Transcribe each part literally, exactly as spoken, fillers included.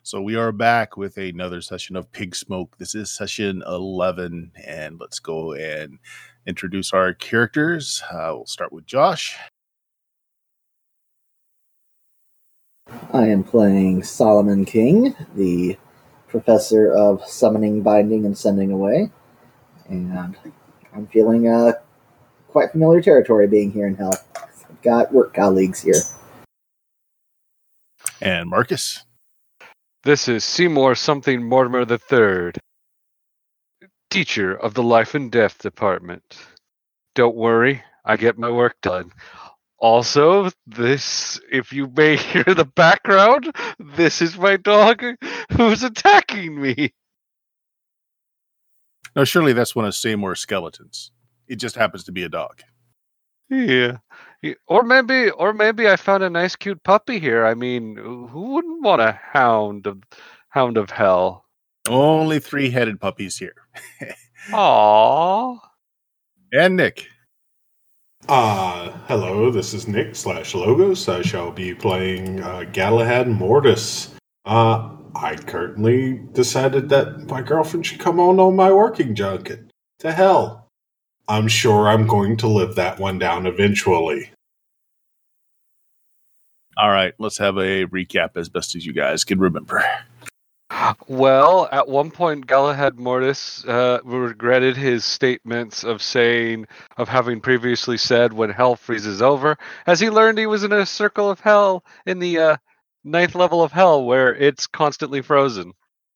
So we are back with another session of Pig Smoke. This is session eleven, and let's go and introduce our characters. Uh, we'll start with Josh. I am playing Solomon King, the professor of summoning, binding, and sending away. And I'm feeling uh, quite familiar territory being here in Hell. I've got work colleagues here. And Marcus. This is Seymour Something Mortimer the Third, teacher of the Life and Death Department. Don't worry, I get my work done. Also, this, if you may hear the background, this is my dog who's attacking me. No, surely that's one of Seymour's skeletons. It just happens to be a dog. Yeah. Or maybe or maybe I found a nice cute puppy here. I mean, who wouldn't want a hound of hound of hell? Only three-headed puppies here. Aww. And Nick. Uh, hello, this is Nick slash Logos. I shall be playing uh, Galahad Mortis. Uh, I currently decided that my girlfriend should come on on my working junket. To hell. I'm sure I'm going to live that one down eventually. All right, let's have a recap as best as you guys can remember. Well, at one point, Galahad Mortis uh, regretted his statements of saying, of having previously said when hell freezes over, as he learned he was in a circle of hell in the uh, ninth level of hell where it's constantly frozen.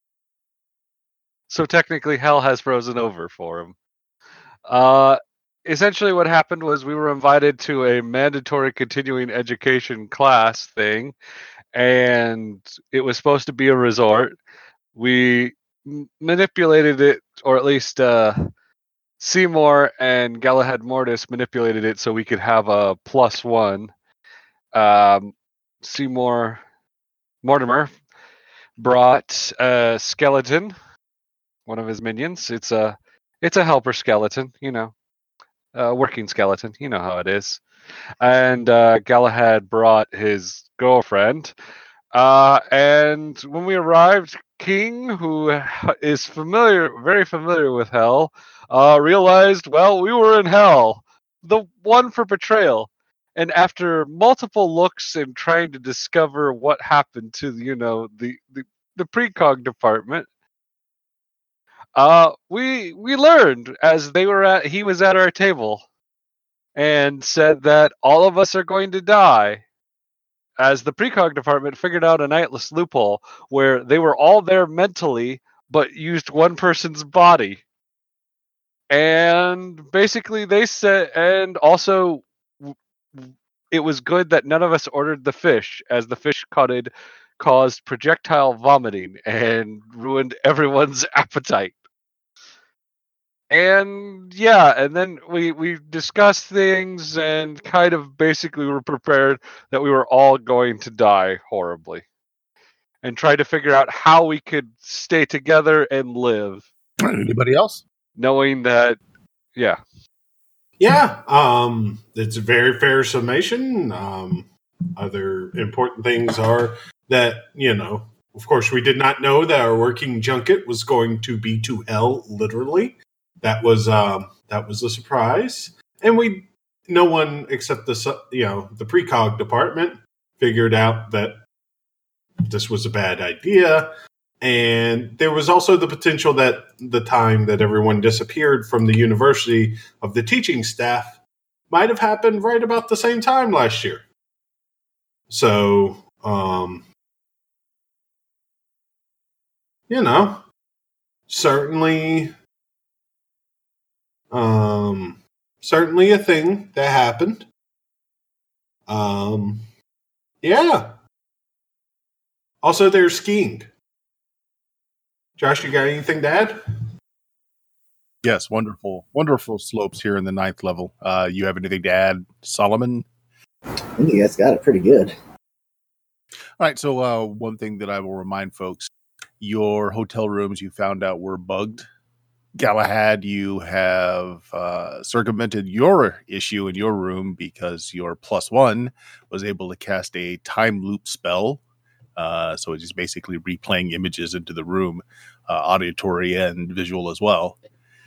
So technically, hell has frozen over for him. Uh, essentially what happened was we were invited to a mandatory continuing education class thing, and it was supposed to be a resort. We m- manipulated it, or at least uh, Seymour and Galahad Mortis manipulated it so we could have a plus one. Um, Seymour Mortimer brought a skeleton, one of his minions. It's a It's a helper skeleton, you know, a working skeleton. You know how it is. And uh, Galahad brought his girlfriend. Uh, and when we arrived, King, who is familiar, very familiar with hell, uh, realized, well, we were in hell, the one for betrayal. And after multiple looks and trying to discover what happened to, you know, the the, the precog department, Uh, we we learned as they were at he was at our table and said that all of us are going to die, as the precog department figured out a nightless loophole where they were all there mentally but used one person's body. And basically they said, and also it was good that none of us ordered the fish, as the fish cutted caused projectile vomiting and ruined everyone's appetite. And yeah, and then we, we discussed things and kind of basically were prepared that we were all going to die horribly. And tried to figure out how we could stay together and live. Anybody else? Knowing that, yeah. Yeah, um, it's a very fair summation. Um, other important things are that, you know, of course, we did not know that our working junket was going to be to hell, literally. That was um, that was a surprise, and we no one except the you know the precog department figured out that this was a bad idea, and there was also the potential that the time that everyone disappeared from the University of the teaching staff might have happened right about the same time last year. So, um, you know, certainly. Um, certainly a thing that happened. Um, yeah. Also, there's skiing. Josh, you got anything to add? Yes, wonderful, wonderful slopes here in the ninth level. Uh, you have anything to add, Solomon? I think you guys got it pretty good. All right, so uh, one thing that I will remind folks, your hotel rooms you found out were bugged. Galahad, you have uh, circumvented your issue in your room because your plus one was able to cast a time loop spell Uh, so it's just basically replaying images into the room, uh, auditory and visual as well.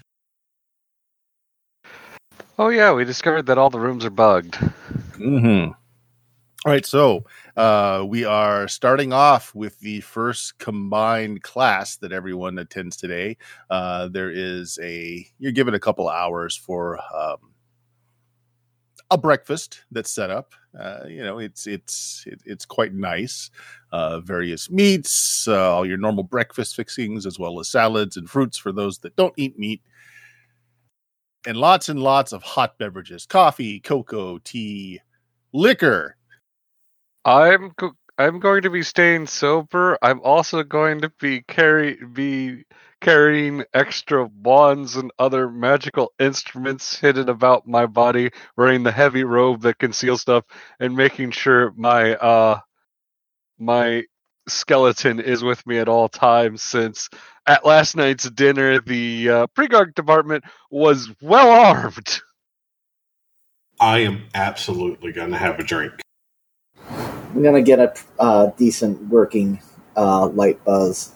Oh yeah, we discovered that all the rooms are bugged. Mm-hmm. All right, so uh, we are starting off with the first combined class that everyone attends today. Uh, there is a, you're given a couple hours for um, a breakfast that's set up. Uh, you know, it's it's it, it's quite nice. Uh, various meats, uh, all your normal breakfast fixings, as well as salads and fruits for those that don't eat meat. And lots and lots of hot beverages, coffee, cocoa, tea, liquor. I'm go- I'm going to be staying sober. I'm also going to be carry be carrying extra wands and other magical instruments hidden about my body, wearing the heavy robe that conceals stuff, and making sure my uh my skeleton is with me at all times. Since at last night's dinner, the uh, pre-guard department was well armed. I am absolutely going to have a drink. I'm gonna get a uh, decent working uh, light buzz.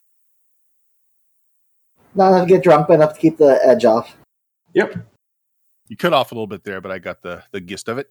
Not enough to get drunk, but enough to keep the edge off. Yep. You cut off a little bit there, but I got the, the gist of it.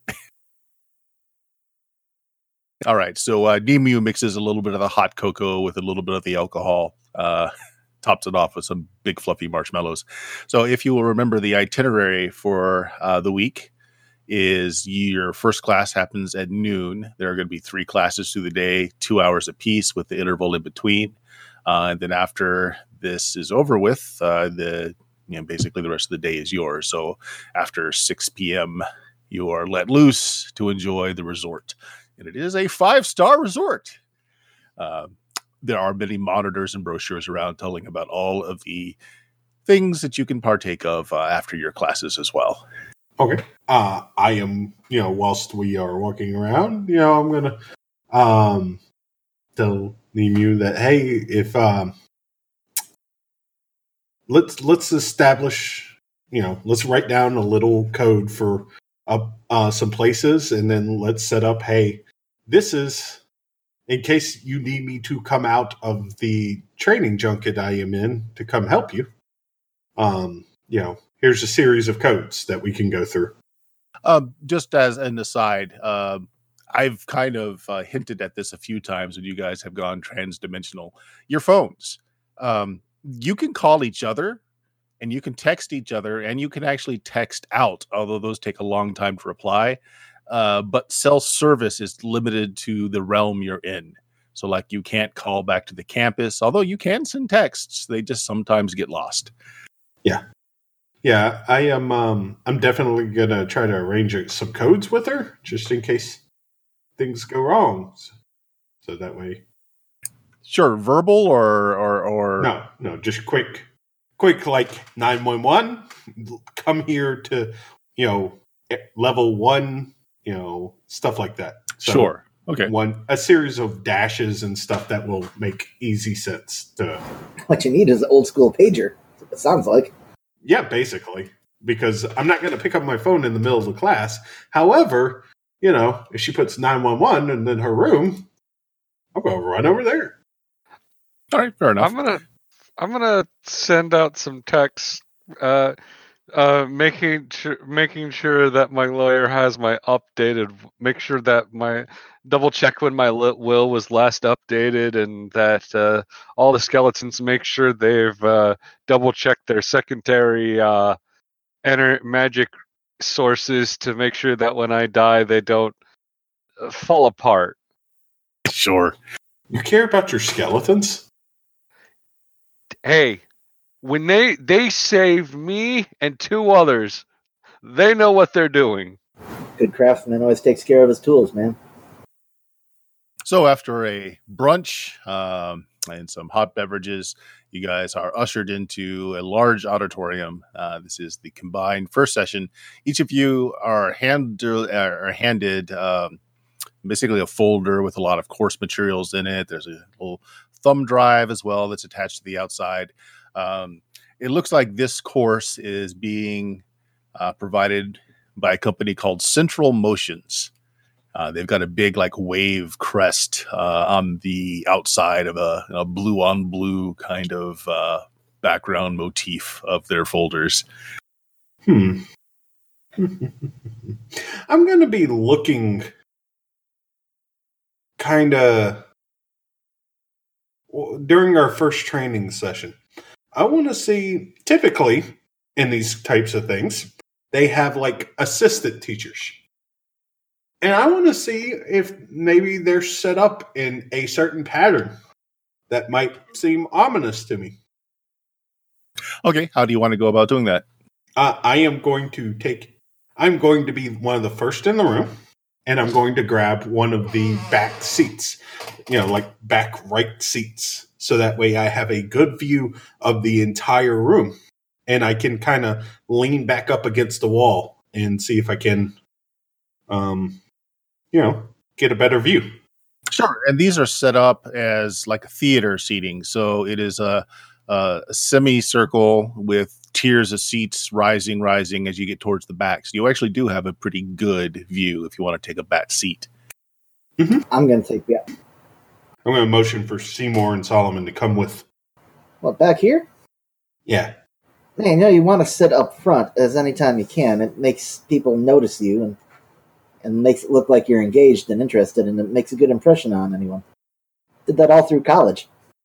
All right, so uh, Nemu mixes a little bit of the hot cocoa with a little bit of the alcohol, uh, tops it off with some big fluffy marshmallows. So if you will remember, the itinerary for uh, the week is your first class happens at noon. There are going to be three classes through the day, two hours apiece with the interval in between. Uh, and then after this is over with, uh, the you know, basically the rest of the day is yours. So after six p.m., you are let loose to enjoy the resort. And it is a five-star resort. Uh, there are many monitors and brochures around telling about all of the things that you can partake of uh, after your classes as well. Okay. Uh, I am, you know, whilst we are walking around, you know, I'm going to um, tell Nemu that, hey, if um, let's let's establish, you know, let's write down a little code for uh, uh, some places, and then let's set up, hey, this is, in case you need me to come out of the training junket I am in to come help you. Um, you know, here's a series of codes that we can go through. Um, just as an aside, uh, I've kind of uh, hinted at this a few times when you guys have gone transdimensional. Your phones, um, you can call each other and you can text each other and you can actually text out, although those take a long time to reply. Uh, but cell service is limited to the realm you're in. So like you can't call back to the campus, although you can send texts. They just sometimes get lost. Yeah. Yeah, I am um, I'm definitely going to try to arrange some codes with her just in case things go wrong. So, so that way. Sure, verbal or or or No, no, just quick quick like nine one one, come here to, you know, level one, you know, stuff like that. So sure. Okay. One a series of dashes and stuff that will make easy sense to. What you need is an old school pager. It sounds like. Yeah, basically, because I'm not going to pick up my phone in the middle of the class. However, you know, if she puts nine one one in, in her room, I'll go run over there. All right, fair enough. I'm gonna I'm gonna send out some texts, uh, uh, making sure making sure that my lawyer has my updated. Make sure that my double check when my will was last updated, and that uh, all the skeletons make sure they've uh, double checked their secondary uh, ener- magic sources to make sure that when I die they don't uh, fall apart. Sure. You care about your skeletons? Hey, when they they saved me and two others, they know what they're doing. Good craftsman always takes care of his tools, man. So after a brunch um, and some hot beverages, you guys are ushered into a large auditorium. Uh, this is the combined first session. Each of you are, hand, are handed um, basically a folder with a lot of course materials in it. There's a little thumb drive as well that's attached to the outside. Um, it looks like this course is being uh, provided by a company called Central Motions. Uh, they've got a big like wave crest uh, on the outside of a, a blue on blue kind of uh, background motif of their folders. Hmm. I'm going to be looking kind of during our first training session. I want to see, typically in these types of things, they have like assistant teachers. And I want to see if maybe they're set up in a certain pattern that might seem ominous to me. Okay, how do you want to go about doing that? Uh, I am going to take, I'm going to be one of the first in the room, and I'm going to grab one of the back seats, you know, like back right seats. So that way I have a good view of the entire room, and I can kind of lean back up against the wall and see if I can, um, you know, get a better view. Sure. And these are set up as like theater seating. So it is a, a semicircle with tiers of seats rising, rising as you get towards the back. So you actually do have a pretty good view if you want to take a back seat. Mm-hmm. I'm going to take the. I'm going to motion for Seymour and Solomon to come with. What, back here? Yeah. Man, you know, you want to sit up front as anytime you can. It makes people notice you and and makes it look like you're engaged and interested, and it makes a good impression on anyone. Did that all through college.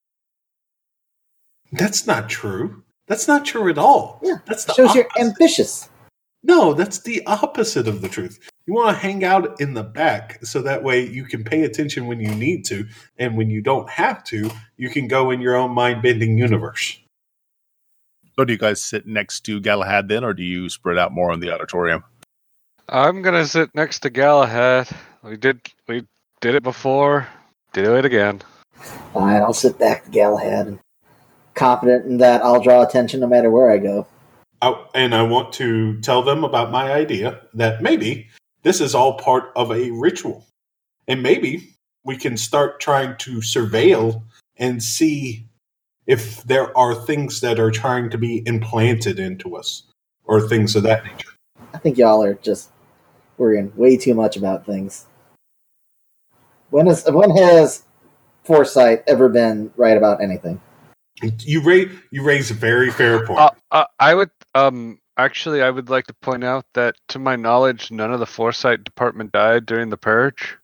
That's not true. That's not true at all. Yeah, that's the shows opposite. You're ambitious. No, that's the opposite of the truth. You want to hang out in the back so that way you can pay attention when you need to, and when you don't have to, you can go in your own mind-bending universe. So do you guys sit next to Galahad then, or do you spread out more in the auditorium? I'm gonna sit next to Galahad. We did we did it before. Do it again. Fine, I'll sit back to Galahad, and confident in that I'll draw attention no matter where I go. Oh, and I want to tell them about my idea that maybe this is all part of a ritual, and maybe we can start trying to surveil and see if there are things that are trying to be implanted into us or things of that nature. I think y'all are just worrying way too much about things. When has when has foresight ever been right about anything? You raise you raise a very fair point. Uh, uh, I would um actually I would like to point out that to my knowledge, none of the foresight department died during the purge.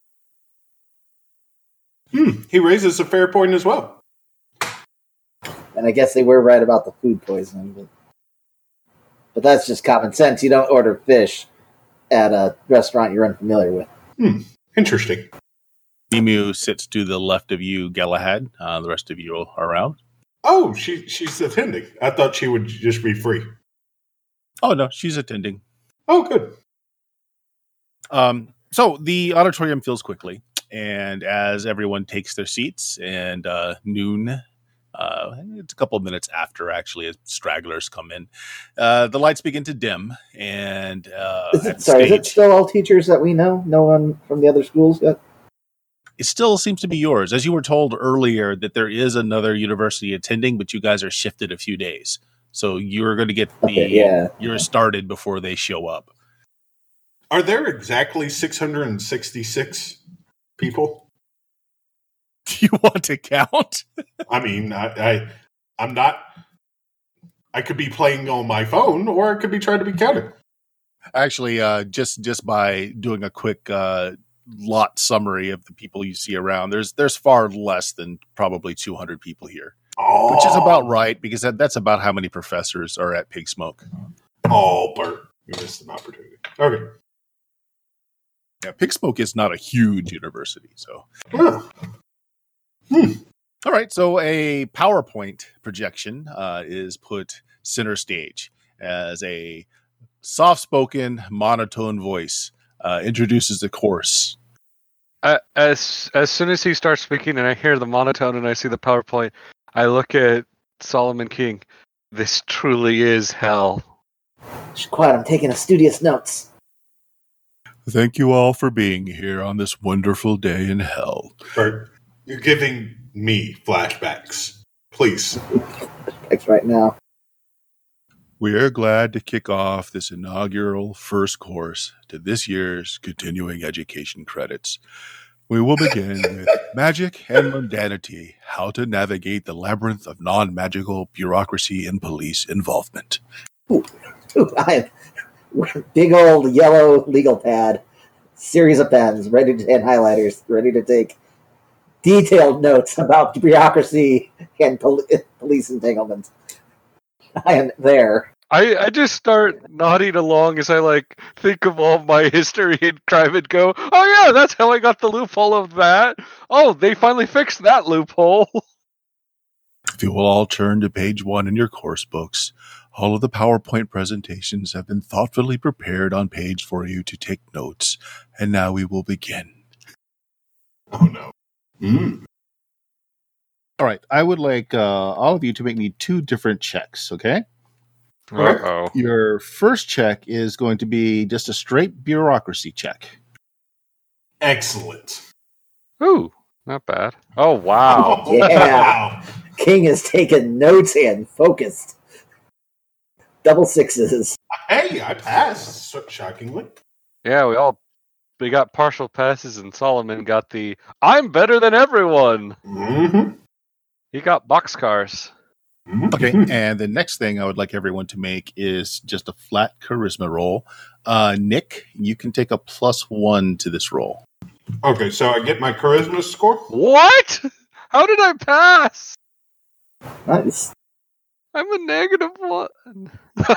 Hmm, he raises a fair point as well. And I guess they were right about the food poisoning, but but that's just common sense. You don't order fish at a restaurant you're unfamiliar with. Hmm, interesting. Emu sits to the left of you, Galahad. Uh, the rest of you are around. Oh, she she's attending. I thought she would just be free. Oh, no, she's attending. Oh, good. Um, so the auditorium fills quickly, and as everyone takes their seats, and uh, noon, uh, it's a couple of minutes after, actually, as stragglers come in, uh, the lights begin to dim, and uh, is it, at sorry, stage, is it still all teachers that we know? No one from the other schools yet? it still seems to be yours. As you were told earlier that there is another university attending, but you guys are shifted a few days. So you're going to get the, okay, yeah. you're started before they show up. Are there exactly six hundred sixty-six people? Do you want to count? I mean, I, I, I'm not, I could be playing on my phone or I could be trying to be counted. Actually, uh, just, just by doing a quick, uh, lot summary of the people you see around, there's there's far less than probably two hundred people here, oh. which is about right because that, that's about how many professors are at Pig Smoke. Oh, Bert, you missed an opportunity. Okay. Yeah, Pig Smoke is not a huge university, so. Oh. Hmm. All right, so a PowerPoint projection uh, is put center stage as a soft-spoken, monotone voice Uh, introduces the course. Uh, as as soon as he starts speaking and I hear the monotone and I see the PowerPoint, I look at Solomon King. This truly is hell. Shh, quiet, I'm taking a studious notes. Thank you all for being here on this wonderful day in hell. Bert, you're giving me flashbacks. Please. Thanks right now. We are glad to kick off this inaugural first course to this year's continuing education credits. We will begin with Magic and Mundanity, how to navigate the labyrinth of non-magical bureaucracy and police involvement. Ooh, ooh, I have big old yellow legal pad, series of pens, ready to, and highlighters, ready to take detailed notes about bureaucracy and pol- police entanglements. I am there. I, I just start nodding along as I like think of all my history in crime and go, oh yeah, that's how I got the loophole of that. Oh, they finally fixed that loophole. If you will all turn to page one in your course books, all of the PowerPoint presentations have been thoughtfully prepared on page for you to take notes, and now we will begin. Oh no. Mm. All right, I would like uh, all of you to make me two different checks, okay? Uh-oh. Your first check is going to be just a straight bureaucracy check. Excellent. Ooh, not bad. Oh, wow. Oh, Yeah. wow. King has taken notes and focused. Double sixes. Hey, I passed, so- shockingly. Yeah, we all we got partial passes, and Solomon got the I'm better than everyone. Mm-hmm. He got boxcars. Okay, and the next thing I would like everyone to make is just a flat charisma roll. Uh, Nick, you can take a plus one to this roll. Okay, so I get my charisma score? What? How did I pass? Nice. I'm a negative one.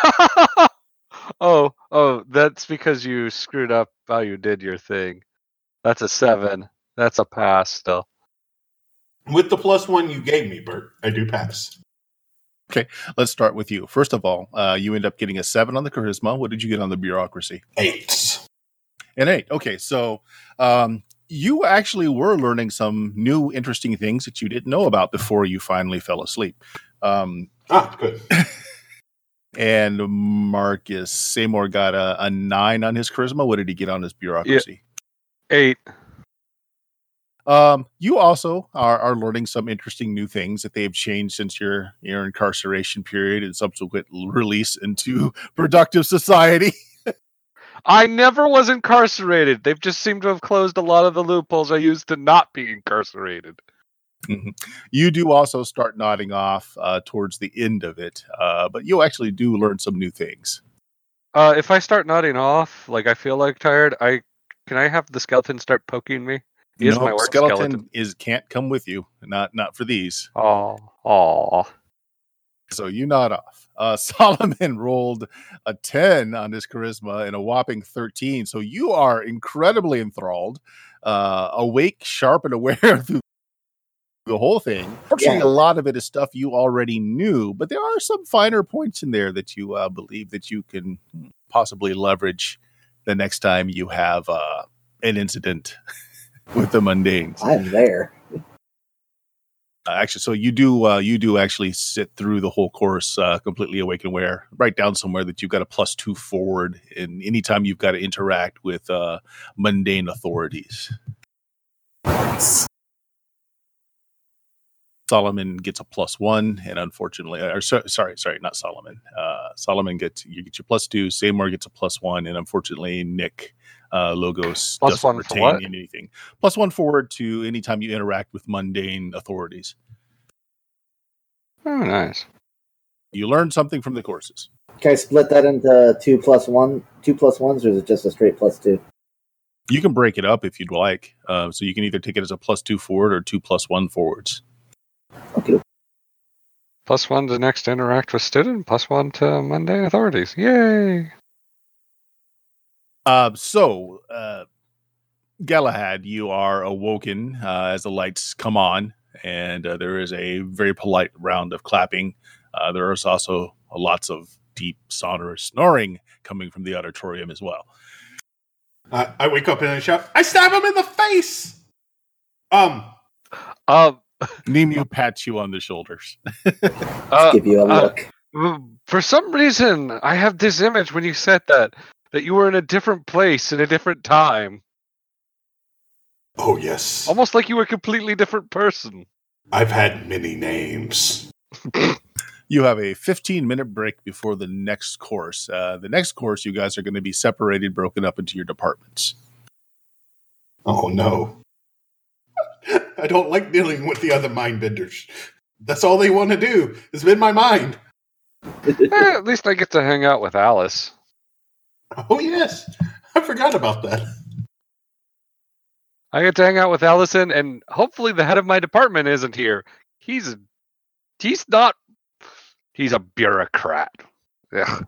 oh, oh, that's because you screwed up how you did your thing. That's a seven. That's a pass still. With the plus one you gave me, Bert, I do pass. Okay, let's start with you. First of all, uh, you end up getting a seven on the charisma. What did you get on the bureaucracy? Eight. An eight. Okay, so um, you actually were learning some new interesting things that you didn't know about before you finally fell asleep. Um, Ah, good. and Marcus Seymour got a, a nine on his charisma. What did he get on his bureaucracy? Eight. Um, you also are, are learning some interesting new things that they've changed since your, your incarceration period and subsequent release into productive society. I never was incarcerated. They've just seemed to have closed a lot of the loopholes I used to not be incarcerated. Mm-hmm. You do also start nodding off uh, towards the end of it, uh, but you actually do learn some new things. Uh, if I start nodding off, like I feel like tired, I can I have the skeleton start poking me? He is no, my work skeleton, skeleton. is can't come with you. Not not for these. Oh, oh. So you nod off. Uh, Solomon rolled a ten on his charisma and a whopping thirteen. So you are incredibly enthralled, uh, awake, sharp, and aware through the whole thing. Fortunately, Yeah. a lot of it is stuff you already knew, but there are some finer points in there that you uh, believe that you can possibly leverage the next time you have uh, an incident with the mundanes. I'm there. Uh, actually, so you do uh, you do actually sit through the whole course uh, completely awake and aware. Write down somewhere that you've got a plus two forward, and anytime you've got to interact with uh, mundane authorities. Solomon gets a plus one, and unfortunately, or so, sorry, sorry, not Solomon. Uh, Solomon gets you get your plus two. Seymour gets a plus one, and unfortunately, Nick uh, Logos Plus doesn't one for retain what? anything. Plus one forward to anytime you interact with mundane authorities. Oh, nice. You learn something from the courses. Can I split that into two plus one, two plus ones, or is it just a straight plus two? You can break it up if you'd like. Uh, so you can either take it as a plus two forward or two plus one forwards. Okay. Plus one to next interact with student, plus one to mundane authorities. Yay! Uh, so, uh, Galahad, you are awoken uh, as the lights come on, and uh, there is a very polite round of clapping. Uh, there is also lots of deep, sonorous snoring coming from the auditorium as well. Uh, I wake up and I shout, I stab him in the face! Um, Um, Nemu pats you on the shoulders. uh, Give you a uh, look. for some reason, I have this image when you said that, that you were in a different place in a different time. oh yes. Almost like you were a completely different person. I've had many names. You have a fifteen minute break before the next course. Uh, the next course, you guys are going to be separated, broken up into your departments. Oh, no. I don't like dealing with the other mind benders. That's all they want to do, is bend my mind. Eh, at least I get to hang out with Alice. Oh, yes. I forgot about that. I get to hang out with Allison, and hopefully the head of my department isn't here. He's he's not... He's a bureaucrat. Yeah.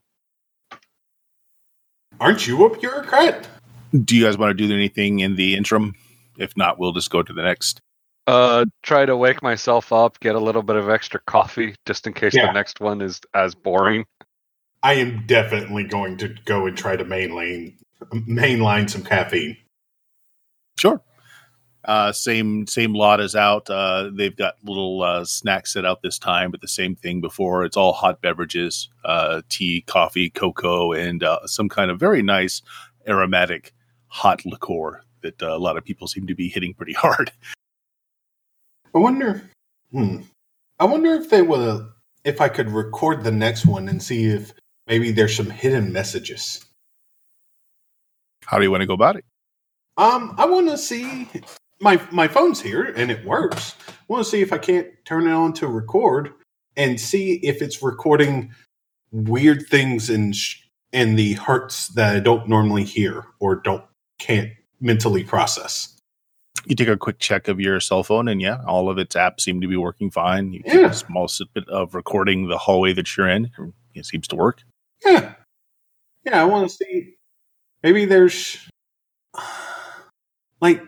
Aren't you a bureaucrat? Do you guys want to do anything in the interim? If not, we'll just go to the next. Uh, try to wake myself up, get a little bit of extra coffee, just in case Yeah. the next one is as boring. I am definitely going to go and try to mainline, mainline some caffeine. Sure. Uh, same same lot is out. Uh, they've got little uh, snacks set out this time, but the same thing before. It's all hot beverages, uh, tea, coffee, cocoa, and uh, some kind of very nice aromatic hot liqueur that uh, a lot of people seem to be hitting pretty hard. I wonder, hmm, I wonder if they will, if I could record the next one and see if maybe there's some hidden messages. How do you want to go about it? Um, I want to see my my phone's here and it works. I want to see if I can't turn it on to record and see if it's recording weird things in sh- in the hertz that I don't normally hear or don't can't mentally process. You take a quick check of your cell phone, and yeah, all of its apps seem to be working fine. You take Yeah. a small bit of recording the hallway that you're in. It seems to work. Yeah, yeah. I want to see. Maybe there's like.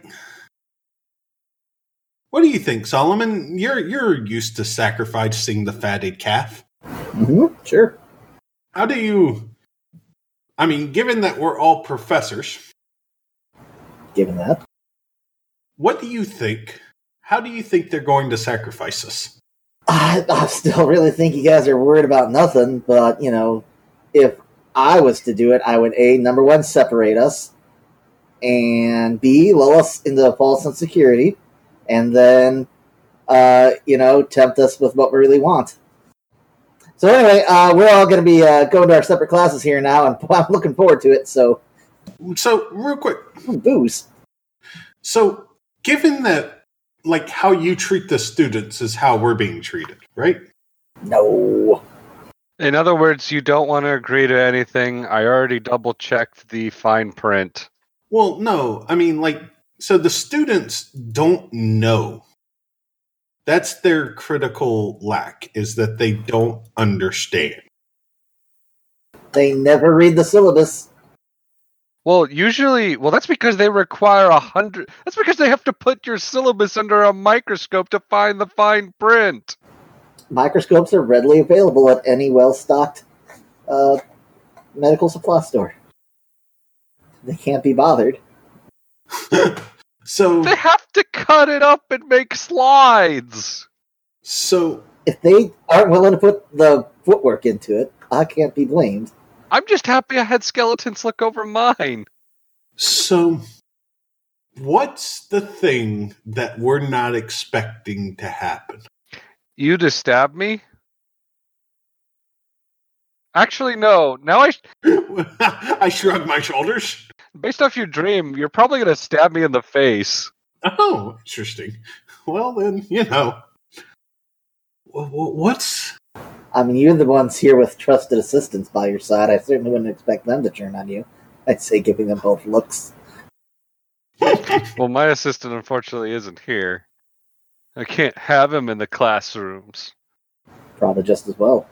What do you think, Solomon? You're you're used to sacrificing the fatted calf. hmm Sure. How do you? I mean, given that we're all professors, Given that. what do you think? How do you think they're going to sacrifice us? I, I still really think you guys are worried about nothing, but, you know, if I was to do it, I would, A, number one, separate us, and B, lull us into false insecurity, and then, uh, you know, tempt us with what we really want. So anyway, uh, we're all going to be uh, going to our separate classes here now, and I'm looking forward to it, so, So, real quick, ooh, booze. so given that, like, how you treat the students is how we're being treated, right? No. In other words, you don't want to agree to anything. I already double checked the fine print. Well, no, I mean, like, so the students don't know. That's their critical lack, is that they don't understand. They never read the syllabus. Well, usually, well, that's because they require a hundred. That's because they have to put your syllabus under a microscope to find the fine print. Microscopes are readily available at any well-stocked uh, medical supply store. They can't be bothered. So, They have to cut it up and make slides. so If they aren't willing to put the footwork into it, I can't be blamed. I'm just happy I had skeletons look over mine. So, what's the thing that we're not expecting to happen? You to stab me? Actually, no. Now I, I shrug my shoulders. based off your dream, you're probably gonna stab me in the face. Oh, interesting. Well, then, you know. Wh- wh- What's. I mean, you're the ones here with trusted assistants by your side. I certainly wouldn't expect them to turn on you. I'd say giving them both looks. Well, my assistant unfortunately isn't here. I can't have him in the classrooms. Probably just as well.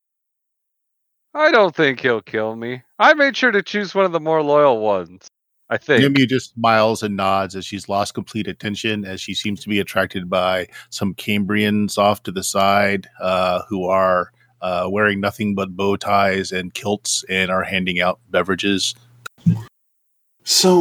I don't think he'll kill me. I made sure to choose one of the more loyal ones. I think. Yumi just smiles and nods as she's lost complete attention, as she seems to be attracted by some Cambrians off to the side uh, who are uh, wearing nothing but bow ties and kilts and are handing out beverages. So.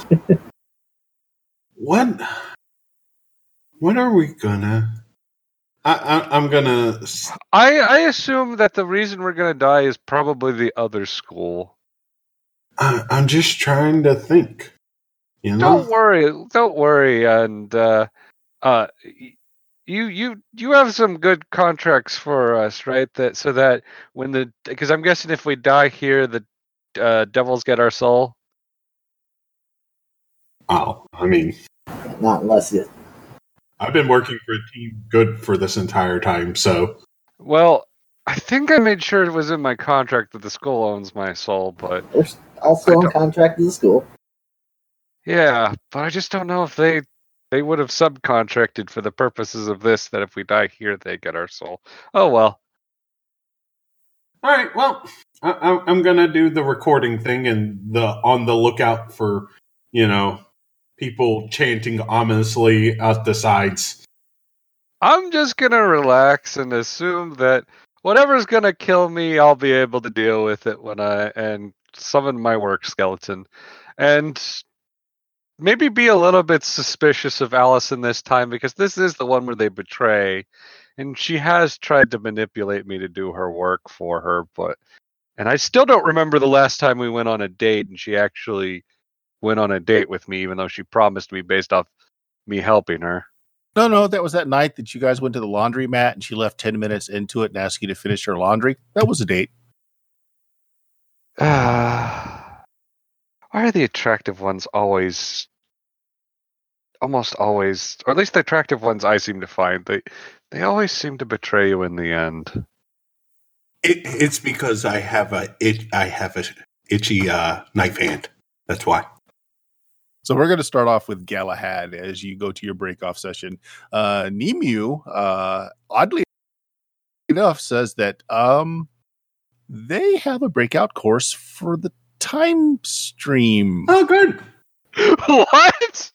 What. What are we gonna. I, I, I'm gonna. I, I assume that the reason we're gonna die is probably the other school. I, I'm just trying to think. You know? Don't worry, don't worry, and uh, uh, y- You you you have some good contracts for us, right? That so that when the because I'm guessing if we die here, the uh, devils get our soul. Oh, I mean, Not unless you. I've been working for a team good for this entire time, so Well, I think I made sure it was in my contract that the school owns my soul, but We're also I on don't- contract to the school. yeah, but I just don't know if they they would have subcontracted for the purposes of this that if we die here, they get our soul. Oh well. all right. Well, I, I, I'm gonna do the recording thing and the on the lookout for you know people chanting ominously out the sides. I'm just gonna relax and assume that whatever's gonna kill me, I'll be able to deal with it when I and summon my work skeleton, and maybe be a little bit suspicious of Allison this time because this is the one where they betray, and she has tried to manipulate me to do her work for her, but and I still don't remember the last time we went on a date and she actually went on a date with me, even though she promised me based off me helping her. No, no, that was that night that you guys went to the laundry mat and she left ten minutes into it and asked you to finish her laundry. That was a date. Uh, why are the attractive ones always, almost always, or at least the attractive ones I seem to find, they they always seem to betray you in the end. It, it's because I have a it, I have a itchy uh, knife hand. That's why. So we're going to start off with Galahad as you go to your break-off session. Uh, Nemu, uh, oddly enough, says that um, they have a breakout course for the time stream. Oh, good. What?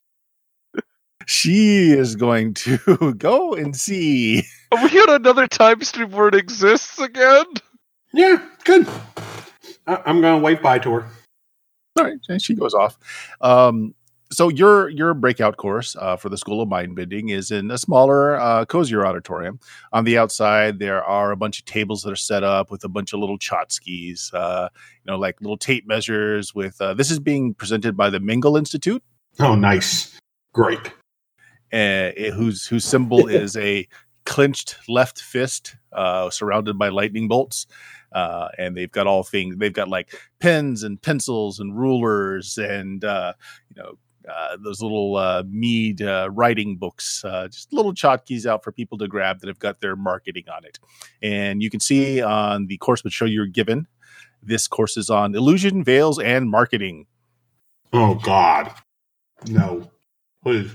She is going to go and see. Are we on another time stream where it exists again? Yeah, good. I, I'm going to wave bye to her. All right, and she goes off. Um, so your your breakout course uh, for the School of Mind Bending is in a smaller, uh, cozier auditorium. On the outside, there are a bunch of tables that are set up with a bunch of little tchotchkes, uh, you know, like little tape measures. With uh, this is being presented by the Mingle Institute, Oh, nice. Great. uh, whose whose symbol is a clenched left fist uh, surrounded by lightning bolts. Uh, and they've got all things. They've got like pens and pencils and rulers and uh, you know uh, those little uh, Mead uh, writing books, uh, just little tchotchkes out for people to grab that have got their marketing on it. And you can see on the course material you're given, this course is on illusion, veils, and marketing. Oh, God. No. Please.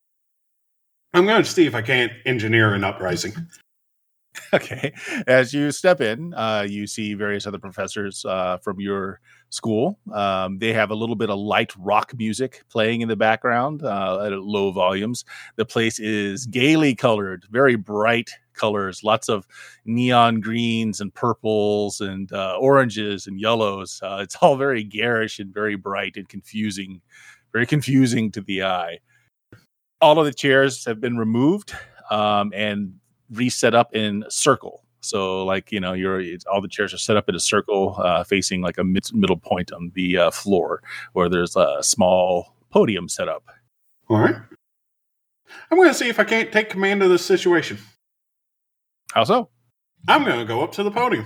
I'm going to see if I can't engineer an uprising. Okay. As you step in, uh, you see various other professors uh, from your school. Um, they have a little bit of light rock music playing in the background uh, at low volumes. The place is gaily colored, very bright colors, lots of neon greens and purples and uh, oranges and yellows. Uh, it's all very garish and very bright and confusing, very confusing to the eye. All of the chairs have been removed um, and reset up in circle. So like, you know, you're it's, all the chairs are set up in a circle uh, facing like a mid, middle point on the uh, floor where there's a small podium set up. All right. I'm going to see if I can't take command of this situation. How so? I'm going to go up to the podium.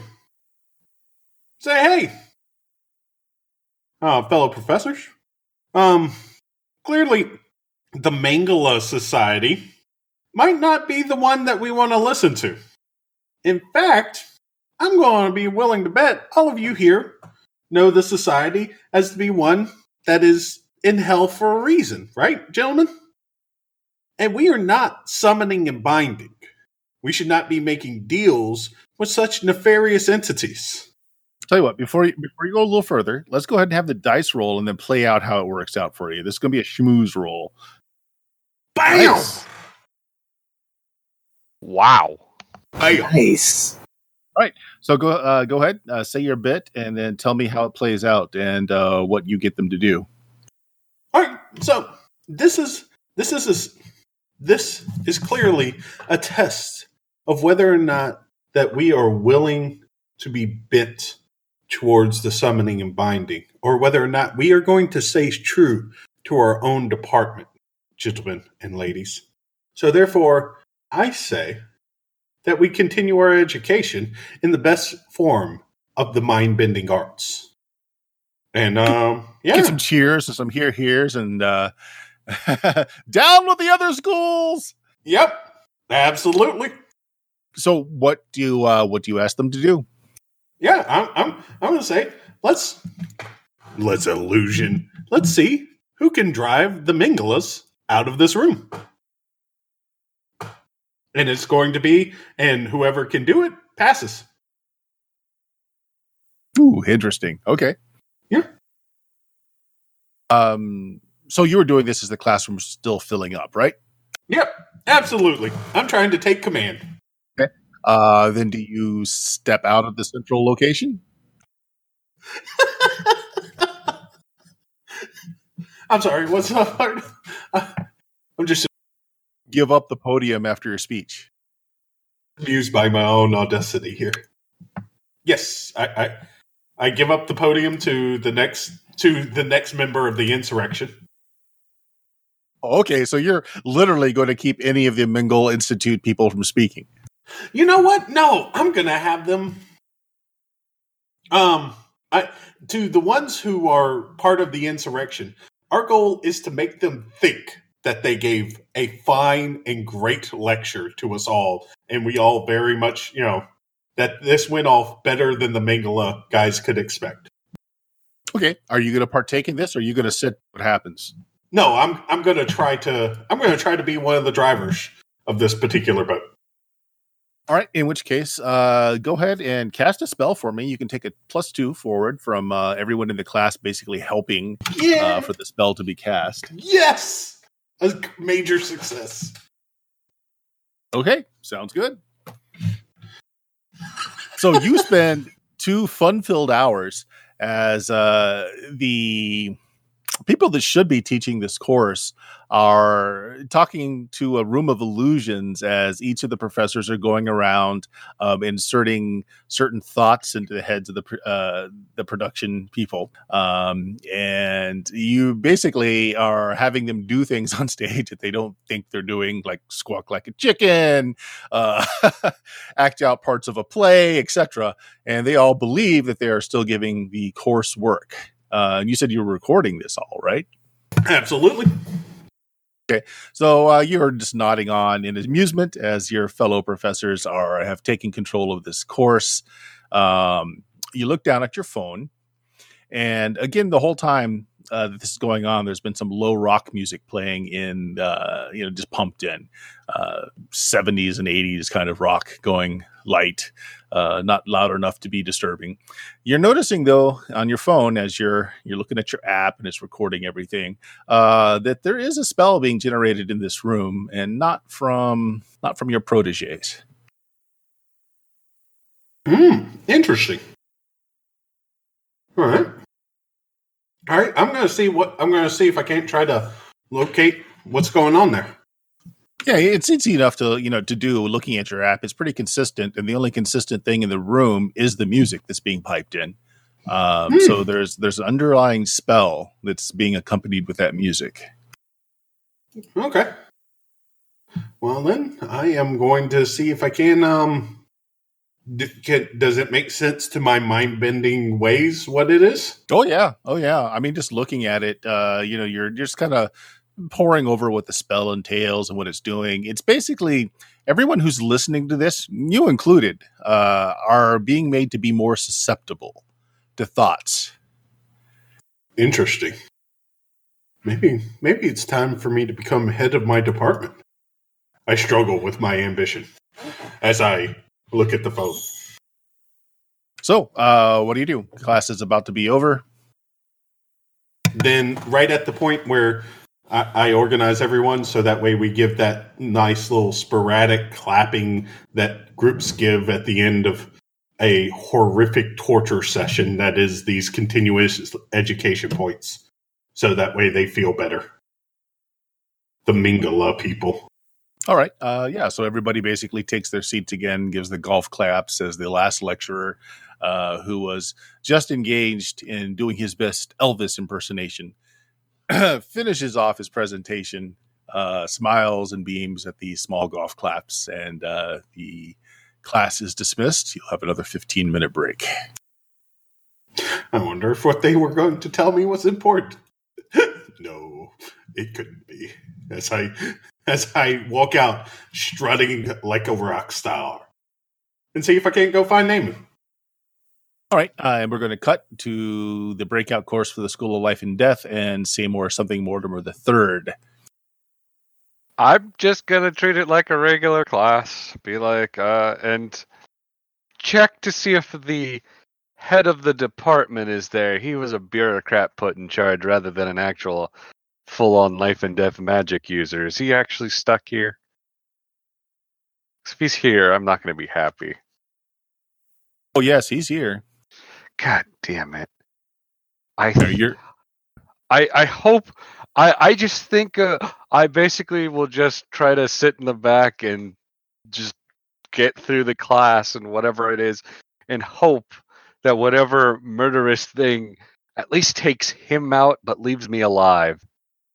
Say, hey, uh, fellow professors. Um, clearly, the Mangala Society might not be the one that we want to listen to. In fact, I'm going to be willing to bet all of you here know the society as to be one that is in hell for a reason, right, gentlemen? And we are not summoning and binding. We should not be making deals with such nefarious entities. Tell you what, before you, before you go a little further, let's go ahead and have the dice roll and then play out how it works out for you. This is going to be a schmooze roll. Bam! Nice. Wow. Bam! Nice. So go uh, go ahead, uh, say your bit, and then tell me how it plays out and uh, what you get them to do. All right, so this is this is a, this is clearly a test of whether or not that we are willing to be bent towards the summoning and binding, or whether or not we are going to stay true to our own department, gentlemen and ladies. So therefore, I say that we continue our education in the best form of the mind-bending arts. And, um, yeah. Get some cheers and some here here's and uh, down with the other schools. Yep, absolutely. So what do you, uh, what do you ask them to do? Yeah, I'm, I'm, I'm going to say, let's, let's illusion. Let's see who can drive the Mingalas out of this room. And it's going to be, and whoever can do it passes. Ooh, interesting. Okay. Yeah. Um. So you were doing this as the classroom was still filling up, right? Yep, absolutely. I'm trying to take command. Okay. Uh. Then do you step out of the central location? I'm sorry. What's the part? I'm just Give up the podium after your speech. amused by my own audacity here. Yes, I, I, I give up the podium to the next to the next member of the insurrection. Okay, so you're literally going to keep any of the Mingle Institute people from speaking. You know what? No, I'm going to have them. Um, I to the ones who are part of the insurrection. Our goal is to make them think that they gave a fine and great lecture to us all, and we all very much, you know, that this went off better than the Mingala guys could expect. Okay, are you going to partake in this, or are you going to sit? What happens? No, I'm I'm going to try to I'm going to try to be one of the drivers of this particular boat. All right, in which case, uh, go ahead and cast a spell for me. You can take a plus two forward from uh, everyone in the class, basically helping Yeah. uh, for the spell to be cast. Yes, a major success. Okay, sounds good. So you spend two fun-filled hours as uh, the people that should be teaching this course are talking to a room of illusions as each of the professors are going around um, inserting certain thoughts into the heads of the pr- uh, the production people, um, and you basically are having them do things on stage that they don't think they're doing, like squawk like a chicken, uh, act out parts of a play, et cetera. And they all believe that they are still giving the course work. Uh, and you said you were recording this all, right? Absolutely. Okay, so uh, you're just nodding on in amusement as your fellow professors are have taken control of this course. Um, you look down at your phone, and again, the whole time uh, that this is going on, there's been some low rock music playing in, uh, you know, just pumped in, uh, seventies and eighties kind of rock going light, uh, not loud enough to be disturbing. You're noticing though on your phone as you're you're looking at your app and it's recording everything, uh, that there is a spell being generated in this room, and not from not from your proteges. Hmm. Interesting. All right. All right. I'm going to see what I'm going to see if I can't try to locate what's going on there. Yeah, it's easy enough to, you know, to do looking at your app. It's pretty consistent, and the only consistent thing in the room is the music that's being piped in. Um, Hmm. So there's there's an underlying spell that's being accompanied with that music. Okay. Well, then I am going to see if I can. Um, d- can does it make sense to my mind bending ways? What it is? Oh yeah, oh yeah. I mean, just looking at it, uh, you know, you're just kind of poring over what the spell entails and what it's doing. It's basically everyone who's listening to this, you included, uh, are being made to be more susceptible to thoughts. Interesting. Maybe maybe it's time for me to become head of my department. I struggle with my ambition as I look at the phone. So, uh, what do you do? Class is about to be over. Then, right at the point where I, I organize everyone, so that way we give that nice little sporadic clapping that groups give at the end of a horrific torture session that is these continuous education points. So that way they feel better. The Mingala people. All right. Uh, yeah. So everybody basically takes their seats again, gives the golf claps as the last lecturer, uh, who was just engaged in doing his best Elvis impersonation, finishes off his presentation uh, smiles and beams at the small golf claps, and uh, the class is dismissed. You'll have another fifteen minute break. I wonder if what they were going to tell me was important. No, it couldn't be. As I as I walk out, strutting like a rock star, and see if I can't go find Naaman. All right, uh, and we're going to cut to the breakout course for the School of Life and Death, and Seymour something Mortimer the Third. I'm just gonna treat it like a regular class. Be like, uh, and check to see if the head of the department is there. He was a bureaucrat put in charge rather than an actual full-on life and death magic user. Is he actually stuck here? 'Cause if he's here, I'm not gonna be happy. Oh yes, he's here. God damn it! I No, you're I I hope. I, I just think uh, I basically will just try to sit in the back and just get through the class and whatever it is, and hope that whatever murderous thing at least takes him out but leaves me alive.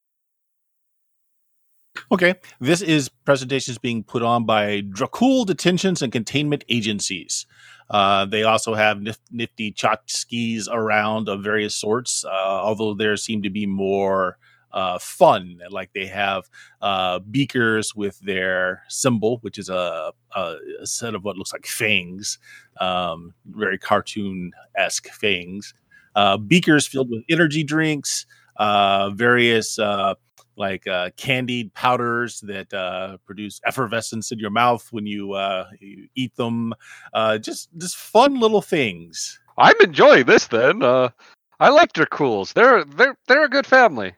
okay. This is presentations being put on by Dracul Detentions and Containment Agencies. Uh, they also have nif- nifty tchotchkes around of various sorts, uh, although there seem to be more uh, fun. Like they have uh, beakers with their symbol, which is a, a, a set of what looks like fangs, um, very cartoon-esque fangs. Uh, beakers filled with energy drinks, uh, various uh, like uh, candied powders that uh, produce effervescence in your mouth when you, uh, you eat them. Uh, just just fun little things. I'm enjoying this. Then uh, I like Draculs. They're they're they're a good family.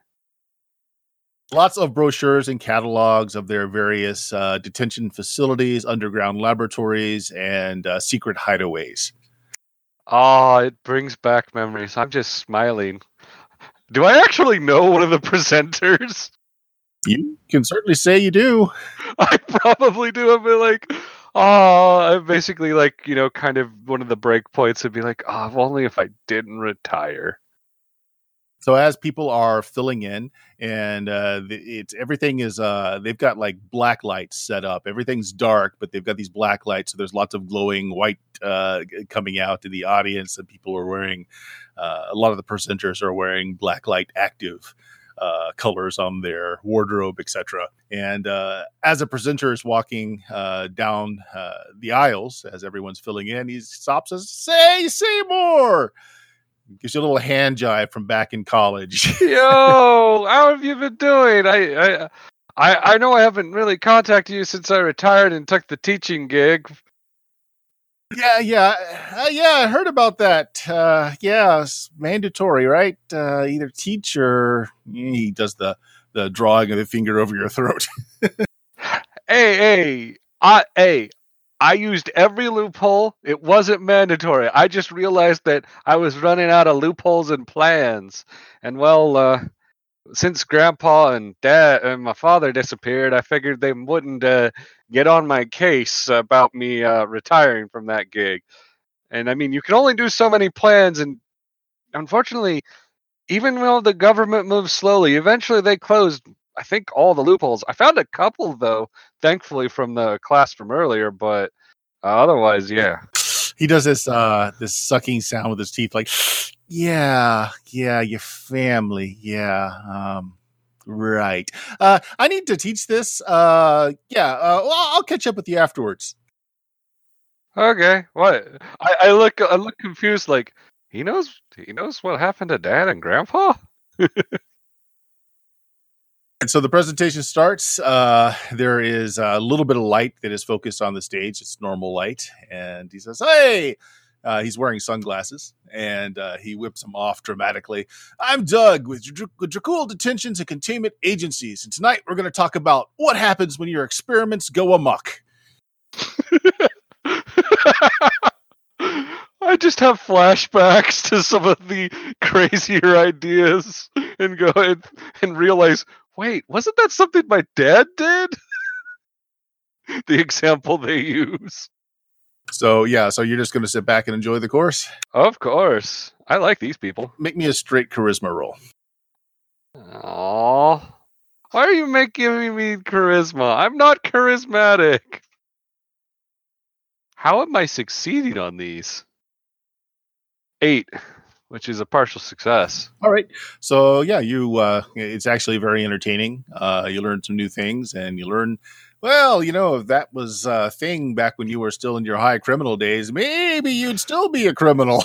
Lots of brochures and catalogs of their various uh, detention facilities, underground laboratories, and uh, secret hideaways. Oh, it brings back memories. I'm just smiling. Do I actually know one of the presenters? You can certainly say you do. I probably do. I'd be like, oh, I'm basically like, you know, kind of one of the break points would be like, oh, if only if I didn't retire. So as people are filling in, and uh, the- it's everything is uh, they've got like black lights set up. Everything's dark, but they've got these black lights. So there's lots of glowing white uh, coming out to the audience, and people are wearing. Uh, a lot of the presenters are wearing black light active uh, colors on their wardrobe, et cetera. And uh, as a presenter is walking uh, down uh, the aisles, as everyone's filling in, he stops and says, "Say, Seymour." Gives you a little hand jive from back in college. Yo, how have you been doing? I, I, I, I know I haven't really contacted you since I retired and took the teaching gig. yeah, yeah, uh, yeah. I heard about that. Uh, yeah, it's mandatory, right? Uh, either teach or he does the the drawing of the finger over your throat. Hey, hey, I, hey, I used every loophole. It wasn't mandatory. I just realized that I was running out of loopholes and plans. And well, uh, since Grandpa and Dad and my father disappeared, I figured they wouldn't uh, get on my case about me uh, retiring from that gig. And I mean, you can only do so many plans, and unfortunately, even though the government moves slowly, eventually they closed, I think, all the loopholes. I found a couple, though, thankfully, from the class from earlier, but uh, otherwise, yeah. He does this uh, this sucking sound with his teeth, like, yeah, yeah, your family, yeah, um, right. Uh, I need to teach this. Uh, yeah, uh, well, I'll catch up with you afterwards. Okay, what? I, I look I look confused, like, he knows he knows what happened to Dad and Grandpa? And so the presentation starts. Uh, there is a little bit of light that is focused on the stage. It's normal light. And he says, hey, uh, he's wearing sunglasses, and uh, he whips them off dramatically. I'm Doug with Dr- with Dracul Detentions and Containment Agencies. And tonight we're going to talk about what happens when your experiments go amok. I just have flashbacks to some of the crazier ideas and go and, and realize, wait, wasn't that something my dad did? The example they use. So, yeah, so you're just going to sit back and enjoy the course? Of course. I like these people. Make me a straight charisma roll. Aww. Why are you making me charisma? I'm not charismatic. How am I succeeding on these? Eight, which is a partial success. All right. So yeah, you uh, it's actually very entertaining. Uh, you learn some new things, and you learn, well, you know, if that was a thing back when you were still in your high criminal days, maybe you'd still be a criminal.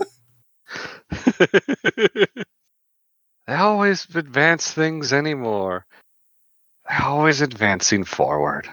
They always advance things anymore. They're always advancing forward.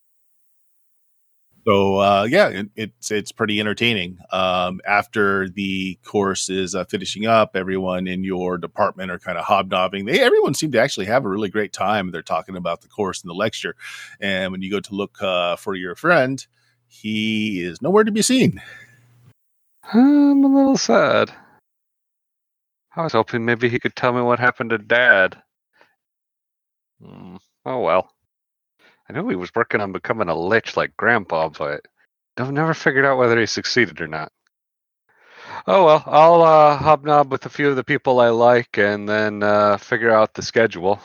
So uh, yeah, it, it's it's pretty entertaining. Um, after the course is uh, finishing up, everyone in your department are kind of hobnobbing. They everyone seemed to actually have a really great time. They're talking about the course and the lecture. And when you go to look uh, for your friend, he is nowhere to be seen. I'm a little sad. I was hoping maybe he could tell me what happened to Dad. Hmm. Oh well. I knew he was working on becoming a lich like Grandpa, but I've never figured out whether he succeeded or not. Oh well, I'll uh, hobnob with a few of the people I like and then uh, figure out the schedule.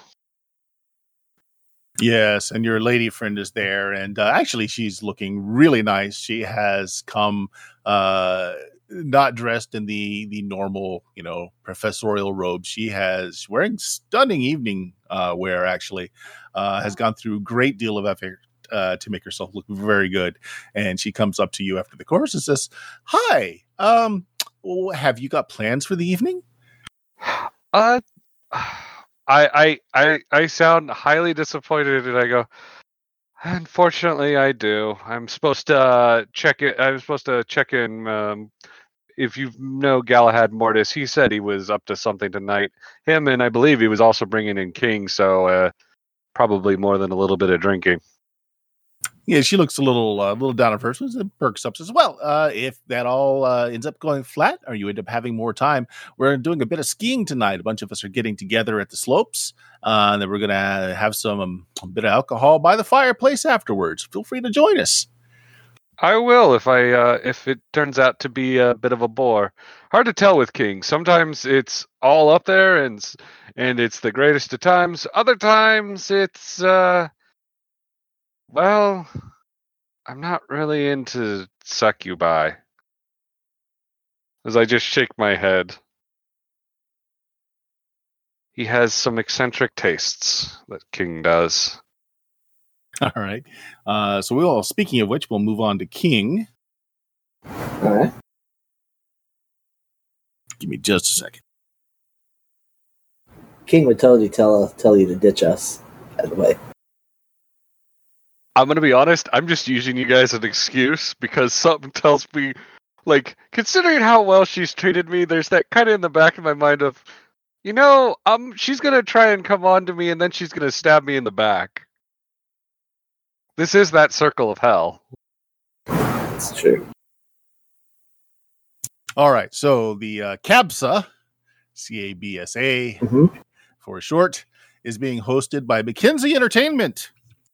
Yes, and your lady friend is there, and uh, actually, she's looking really nice. She has come, uh, not dressed in the the normal, you know, professorial robe. She has wearing stunning evening uh, wear. Actually, uh, has gone through a great deal of effort uh, to make herself look very good. And she comes up to you after the course and says, "Hi, um, have you got plans for the evening?" Uh. I, I I I sound highly disappointed, and I go, unfortunately, I do. I'm supposed to uh, check it. I'm supposed to check in. Um, if you know Galahad Mortis, he said he was up to something tonight. Him, and I believe he was also bringing in King, so uh, probably more than a little bit of drinking. Yeah, she looks a little, a uh, little down at first, and perks up. Says, "Well, uh, if that all uh, ends up going flat, or you end up having more time, we're doing a bit of skiing tonight. A bunch of us are getting together at the slopes, uh, and then we're gonna have some um, a bit of alcohol by the fireplace afterwards. Feel free to join us." I will if I uh, if it turns out to be a bit of a bore. Hard to tell with King. Sometimes it's all up there, and and it's the greatest of times. Other times it's. Uh, Well, I'm not really into succubi. As I just shake my head. He has some eccentric tastes that King does. All right. Uh, so we'll. Speaking of which, we'll move on to King. All right. Give me just a second. King would totally tell tell you to ditch us, by the way. I'm going to be honest, I'm just using you guys as an excuse because something tells me, like, considering how well she's treated me, there's that kind of in the back of my mind of, you know, um, she's going to try and come on to me and then she's going to stab me in the back. This is that circle of hell. That's true. All right. So the uh, CABSA, C A B S A mm-hmm. for short, is being hosted by McKinsey Entertainment.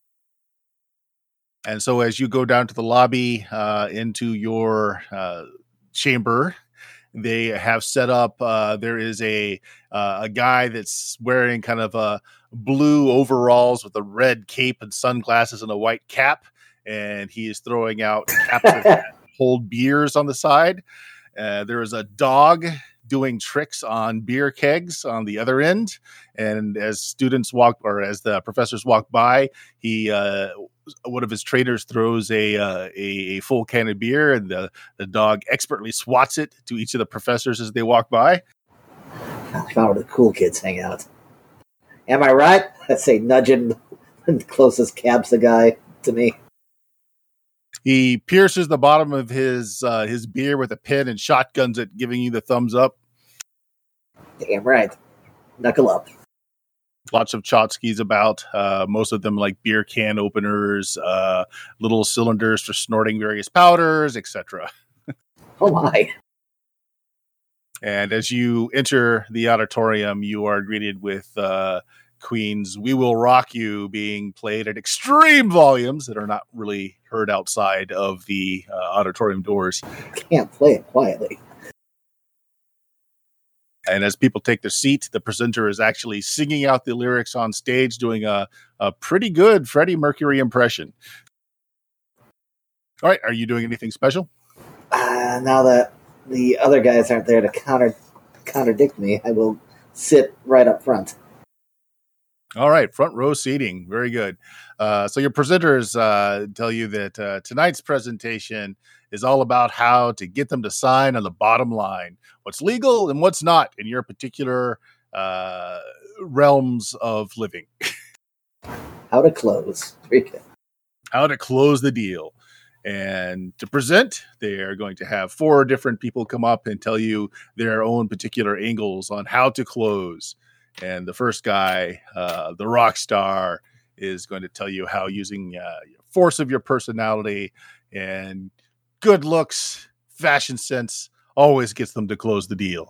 And so as you go down to the lobby uh, into your uh, chamber, they have set up, uh, there is a uh, a guy that's wearing kind of a blue overalls with a red cape and sunglasses and a white cap. And he is throwing out caps that hold beers on the side. Uh, there is a dog doing tricks on beer kegs on the other end. And as students walk, or as the professors walk by, he, uh, one of his trainers throws a, uh, a, a full can of beer, and the, the dog expertly swats it to each of the professors as they walk by. I found where the cool kids hang out. Am I right? I'd say nudging the closest CABSA guy to me. He pierces the bottom of his uh, his beer with a pin and shotguns it, giving you the thumbs up. Damn right. Knuckle up. Lots of tchotchkes about, uh, most of them like beer can openers, uh, little cylinders for snorting various powders, et cetera. Oh my. And as you enter the auditorium, you are greeted with uh, Queen's "We Will Rock You" being played at extreme volumes that are not really heard outside of the uh, auditorium doors. Can't play it quietly. And as people take their seat, the presenter is actually singing out the lyrics on stage, doing a, a pretty good Freddie Mercury impression. All right, are you doing anything special? Uh, now that the other guys aren't there to counter contradict me, I will sit right up front. All right, front row seating. Very good. Uh, so your presenters uh, tell you that uh, tonight's presentation is all about how to get them to sign on the bottom line, what's legal and what's not in your particular uh, realms of living. How to close. Very good. How to close the deal. And to present, they are going to have four different people come up and tell you their own particular angles on how to close. And the first guy, uh, the rock star, is going to tell you how using uh, force of your personality and good looks, fashion sense, always gets them to close the deal.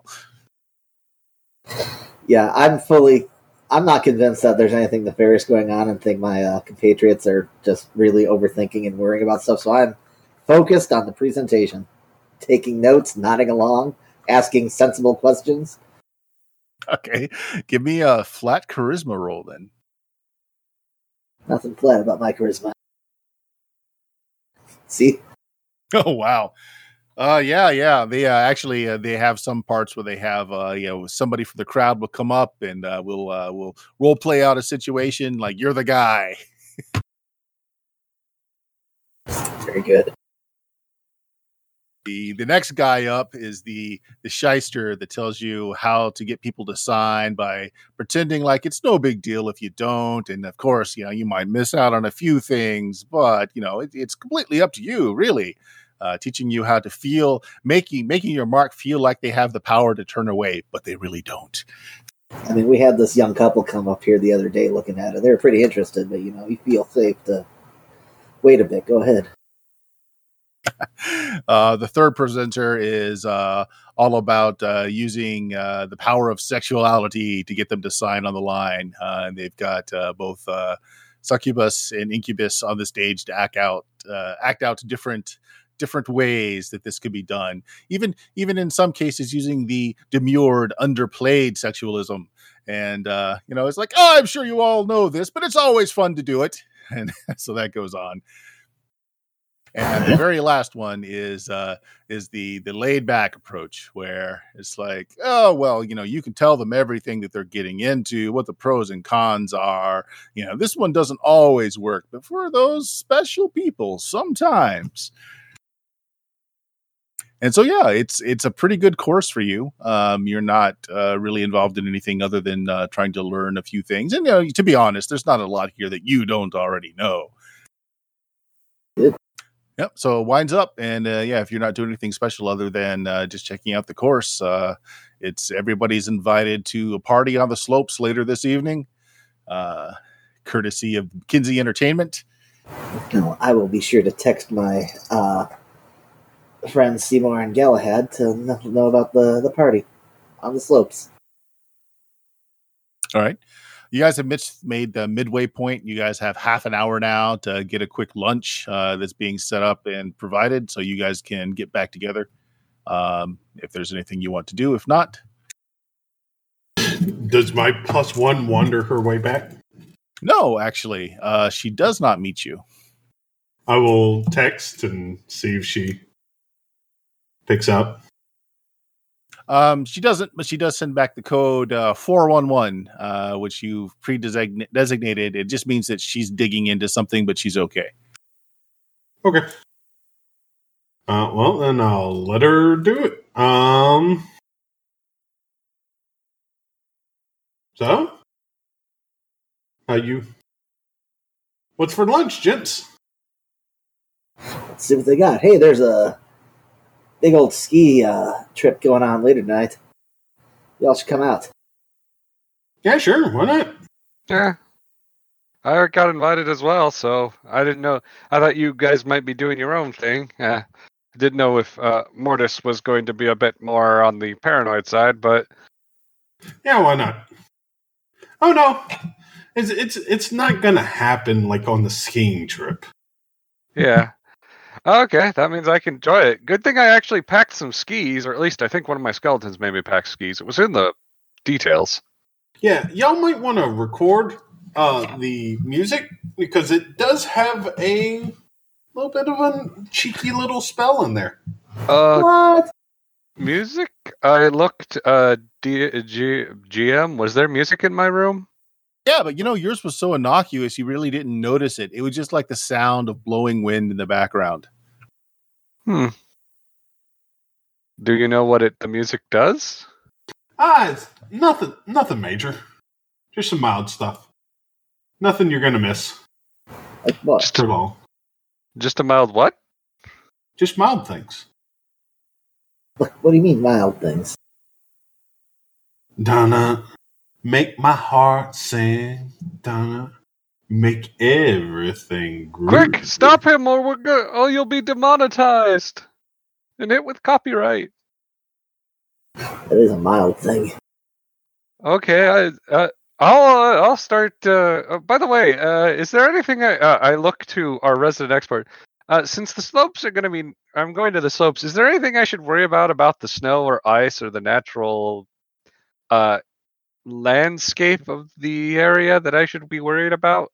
Yeah, I'm fully... I'm not convinced that there's anything nefarious going on and think my uh, compatriots are just really overthinking and worrying about stuff. So I'm focused on the presentation, taking notes, nodding along, asking sensible questions. Okay, give me a flat charisma roll then. Nothing flat about my charisma. See? Oh, wow. Uh, yeah, yeah. They uh, actually uh, they have some parts where they have uh, you know, somebody from the crowd will come up and uh, we'll uh, we'll role play out a situation like you're the guy. Very good. The the next guy up is the the shyster that tells you how to get people to sign by pretending like it's no big deal if you don't, and of course, you know, you might miss out on a few things, but you know, it, it's completely up to you, really. Uh, teaching you how to feel, making making your mark feel like they have the power to turn away, but they really don't. I mean, we had this young couple come up here the other day looking at it. They were pretty interested, but, you know, you feel safe to wait a bit. Go ahead. uh, the third presenter is uh, all about uh, using uh, the power of sexuality to get them to sign on the line. Uh, and they've got uh, both uh, succubus and incubus on the stage to act out, uh, act out different different ways that this could be done, even even in some cases using the demurred, underplayed sexualism. And uh you know, it's like, oh, I'm sure you all know this, but it's always fun to do it. And so that goes on. And the very last one is uh is the the laid back approach, where it's like, oh, well, you know, you can tell them everything that they're getting into, what the pros and cons are. You know, this one doesn't always work, but for those special people, sometimes. And so, yeah, it's it's a pretty good course for you. Um, you're not uh, really involved in anything other than uh, trying to learn a few things. And, you know, to be honest, there's not a lot here that you don't already know. Good. Yep. So it winds up. And, uh, yeah, if you're not doing anything special other than uh, just checking out the course, uh, it's everybody's invited to a party on the slopes later this evening, uh, courtesy of Kinsey Entertainment. No, I will be sure to text my... Uh, friends Seymour and Galahad to know about the, the party on the slopes. All right. You guys have made the midway point. You guys have half an hour now to get a quick lunch uh, that's being set up and provided, so you guys can get back together um, if there's anything you want to do. If not. Does my plus one wander her way back? No, actually. Uh, she does not meet you. I will text and see if she picks up. Um, she doesn't, but she does send back the code uh, four one one, uh, which you've pre-designated. It just means that she's digging into something, but she's okay. Okay. Uh, well, then I'll let her do it. Um. So? How you... What's for lunch, gents? Let's see what they got. Hey, there's a big old ski uh, trip going on later tonight. Y'all should come out. Yeah, sure. Why not? Yeah. I got invited as well, so I didn't know. I thought you guys might be doing your own thing. Uh, I didn't know if uh, Mortis was going to be a bit more on the paranoid side, but... Yeah, why not? Oh, no. It's it's it's not going to happen like on the skiing trip. Yeah. Okay, that means I can enjoy it. Good thing I actually packed some skis, or at least I think one of my skeletons made me pack skis. It was in the details. Yeah, y'all might want to record uh, the music because it does have a little bit of a cheeky little spell in there. Uh, What? music? I looked. Uh, D- G- GM, was there music in my room? Yeah, but you know, yours was so innocuous, you really didn't notice it. It was just like the sound of blowing wind in the background. Hmm. Do you know what it the music does? Ah, it's nothing, nothing major. Just some mild stuff. Nothing you're gonna miss. Like what? Just At a, all. just a mild what? Just mild things. What, what do you mean mild things? Donna, make my heart sing. Donna, make everything groove. Quick, stop him, or we're go- oh, you'll be demonetized and hit with copyright. That is a mild thing. Okay, I, uh, I'll uh, I'll start. Uh, uh, by the way, uh, is there anything I uh, I look to our resident expert? Uh, since the slopes are going to be, I'm going to the slopes. Is there anything I should worry about about the snow or ice or the natural uh, landscape of the area that I should be worried about?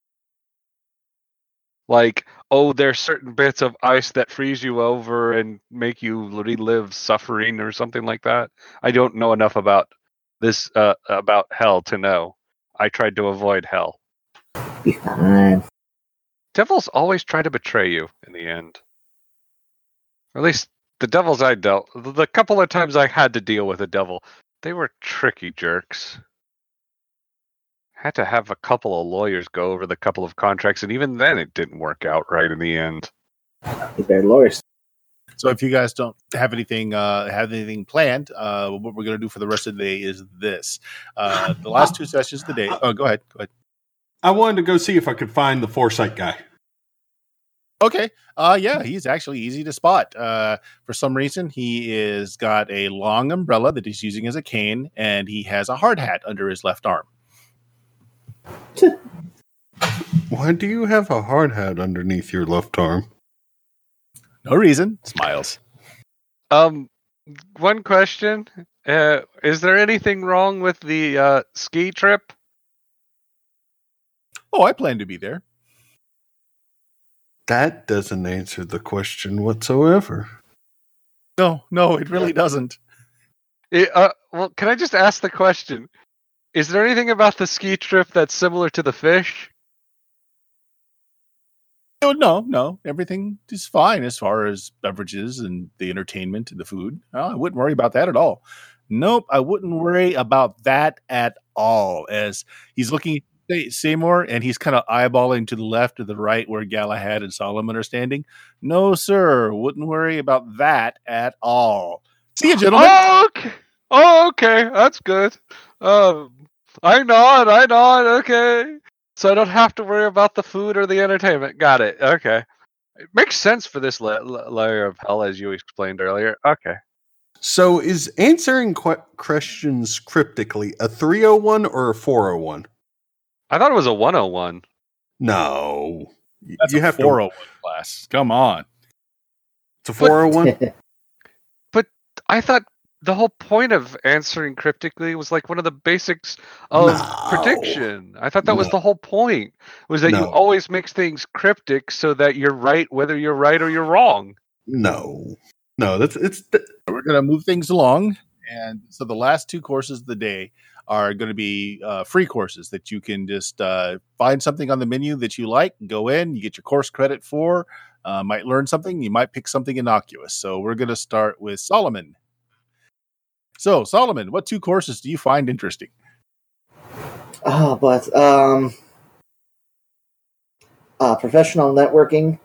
Like, oh, there's certain bits of ice that freeze you over and make you relive suffering or something like that. I don't know enough about this uh, about hell to know. I tried to avoid hell. Be fine. Devils always try to betray you in the end. Or at least the devils I dealt, the couple of times I had to deal with a devil, they were tricky jerks. Had to have a couple of lawyers go over the couple of contracts, and even then it didn't work out right in the end. Be better lawyers. So if you guys don't have anything uh, have anything planned, uh, what we're going to do for the rest of the day is this. Uh, the last two sessions of the day. Oh, go ahead. Go ahead. I wanted to go see if I could find the foresight guy. Okay. Uh, yeah, he's actually easy to spot. Uh, for some reason, he is got a long umbrella that he's using as a cane, and he has a hard hat under his left arm. Why do you have a hard hat underneath your left arm? No reason. Smiles. Um, one question: uh, is there anything wrong with the uh, ski trip? Oh, I plan to be there. That doesn't answer the question whatsoever. No, no, it really doesn't. It, uh, well, can I just ask the question? Is there anything about the ski trip that's similar to the fish? No, no, no. Everything is fine as far as beverages and the entertainment and the food. No, I wouldn't worry about that at all. Nope, I wouldn't worry about that at all. As he's looking at Seymour and he's kind of eyeballing to the left or the right where Galahad and Solomon are standing. No, sir, wouldn't worry about that at all. See you, gentlemen. Oh, okay. Oh, okay. That's good. Um, I nod. I nod. Okay. So I don't have to worry about the food or the entertainment. Got it. Okay. It makes sense for this la- la- layer of hell, as you explained earlier. Okay. So is answering qu- questions cryptically a three oh one or a four oh one? I thought it was a one oh one. No. Y- That's you a have four oh one to. class. Come on. It's a four oh one? I thought the whole point of answering cryptically was like one of the basics of No. prediction. I thought that was No. the whole point, was that you No. always make things cryptic so that you're right whether you're right or you're wrong. No. No, that's it's We're going to move things along. And so the last two courses of the day are going to be uh, free courses that you can just uh, find something on the menu that you like, go in, you get your course credit for, uh, might learn something, you might pick something innocuous. So we're going to start with Solomon. So, Solomon, what two courses do you find interesting? Oh, but um, uh, professional networking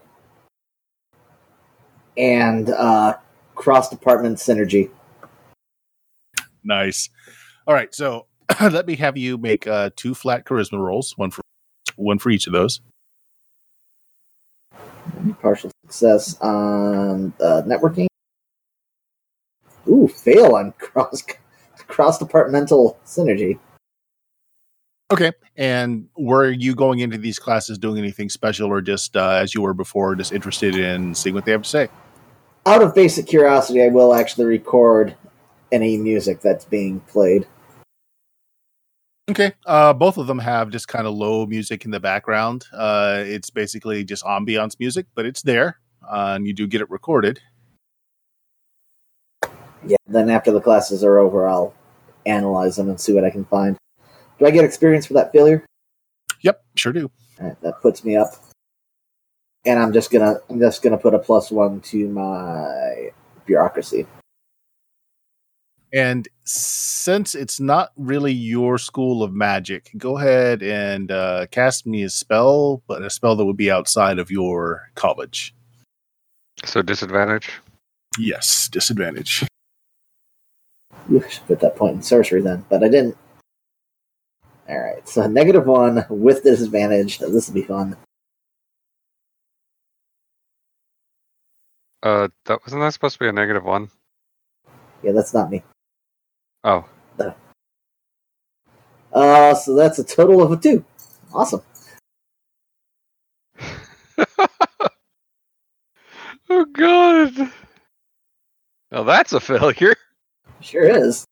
and uh, cross-department synergy. Nice. All right, so let me have you make uh, two flat charisma rolls, one for one for each of those. Partial success on uh, networking. Ooh, fail on cross cross departmental synergy. Okay. And were you going into these classes doing anything special, or just uh, as you were before, just interested in seeing what they have to say? Out of basic curiosity, I will actually record any music that's being played. Okay. Uh, both of them have just kind of low music in the background. Uh, it's basically just ambiance music, but it's there, uh, and you do get it recorded. Yeah, then after the classes are over, I'll analyze them and see what I can find. Do I get experience for that failure? Yep, sure do. All right, that puts me up. And I'm just gonna I'm just gonna put a plus one to my bureaucracy. And since it's not really your school of magic, go ahead and uh, cast me a spell, but a spell that would be outside of your college. So disadvantage? Yes, disadvantage. Ooh, I should put that point in sorcery then, but I didn't. Alright, so negative one with disadvantage. This will be fun. Uh, that wasn't that supposed to be a negative one? Yeah, that's not me. Oh. No. Uh, so that's a total of a two. Awesome. Oh, God. Now that's a failure. Sure is.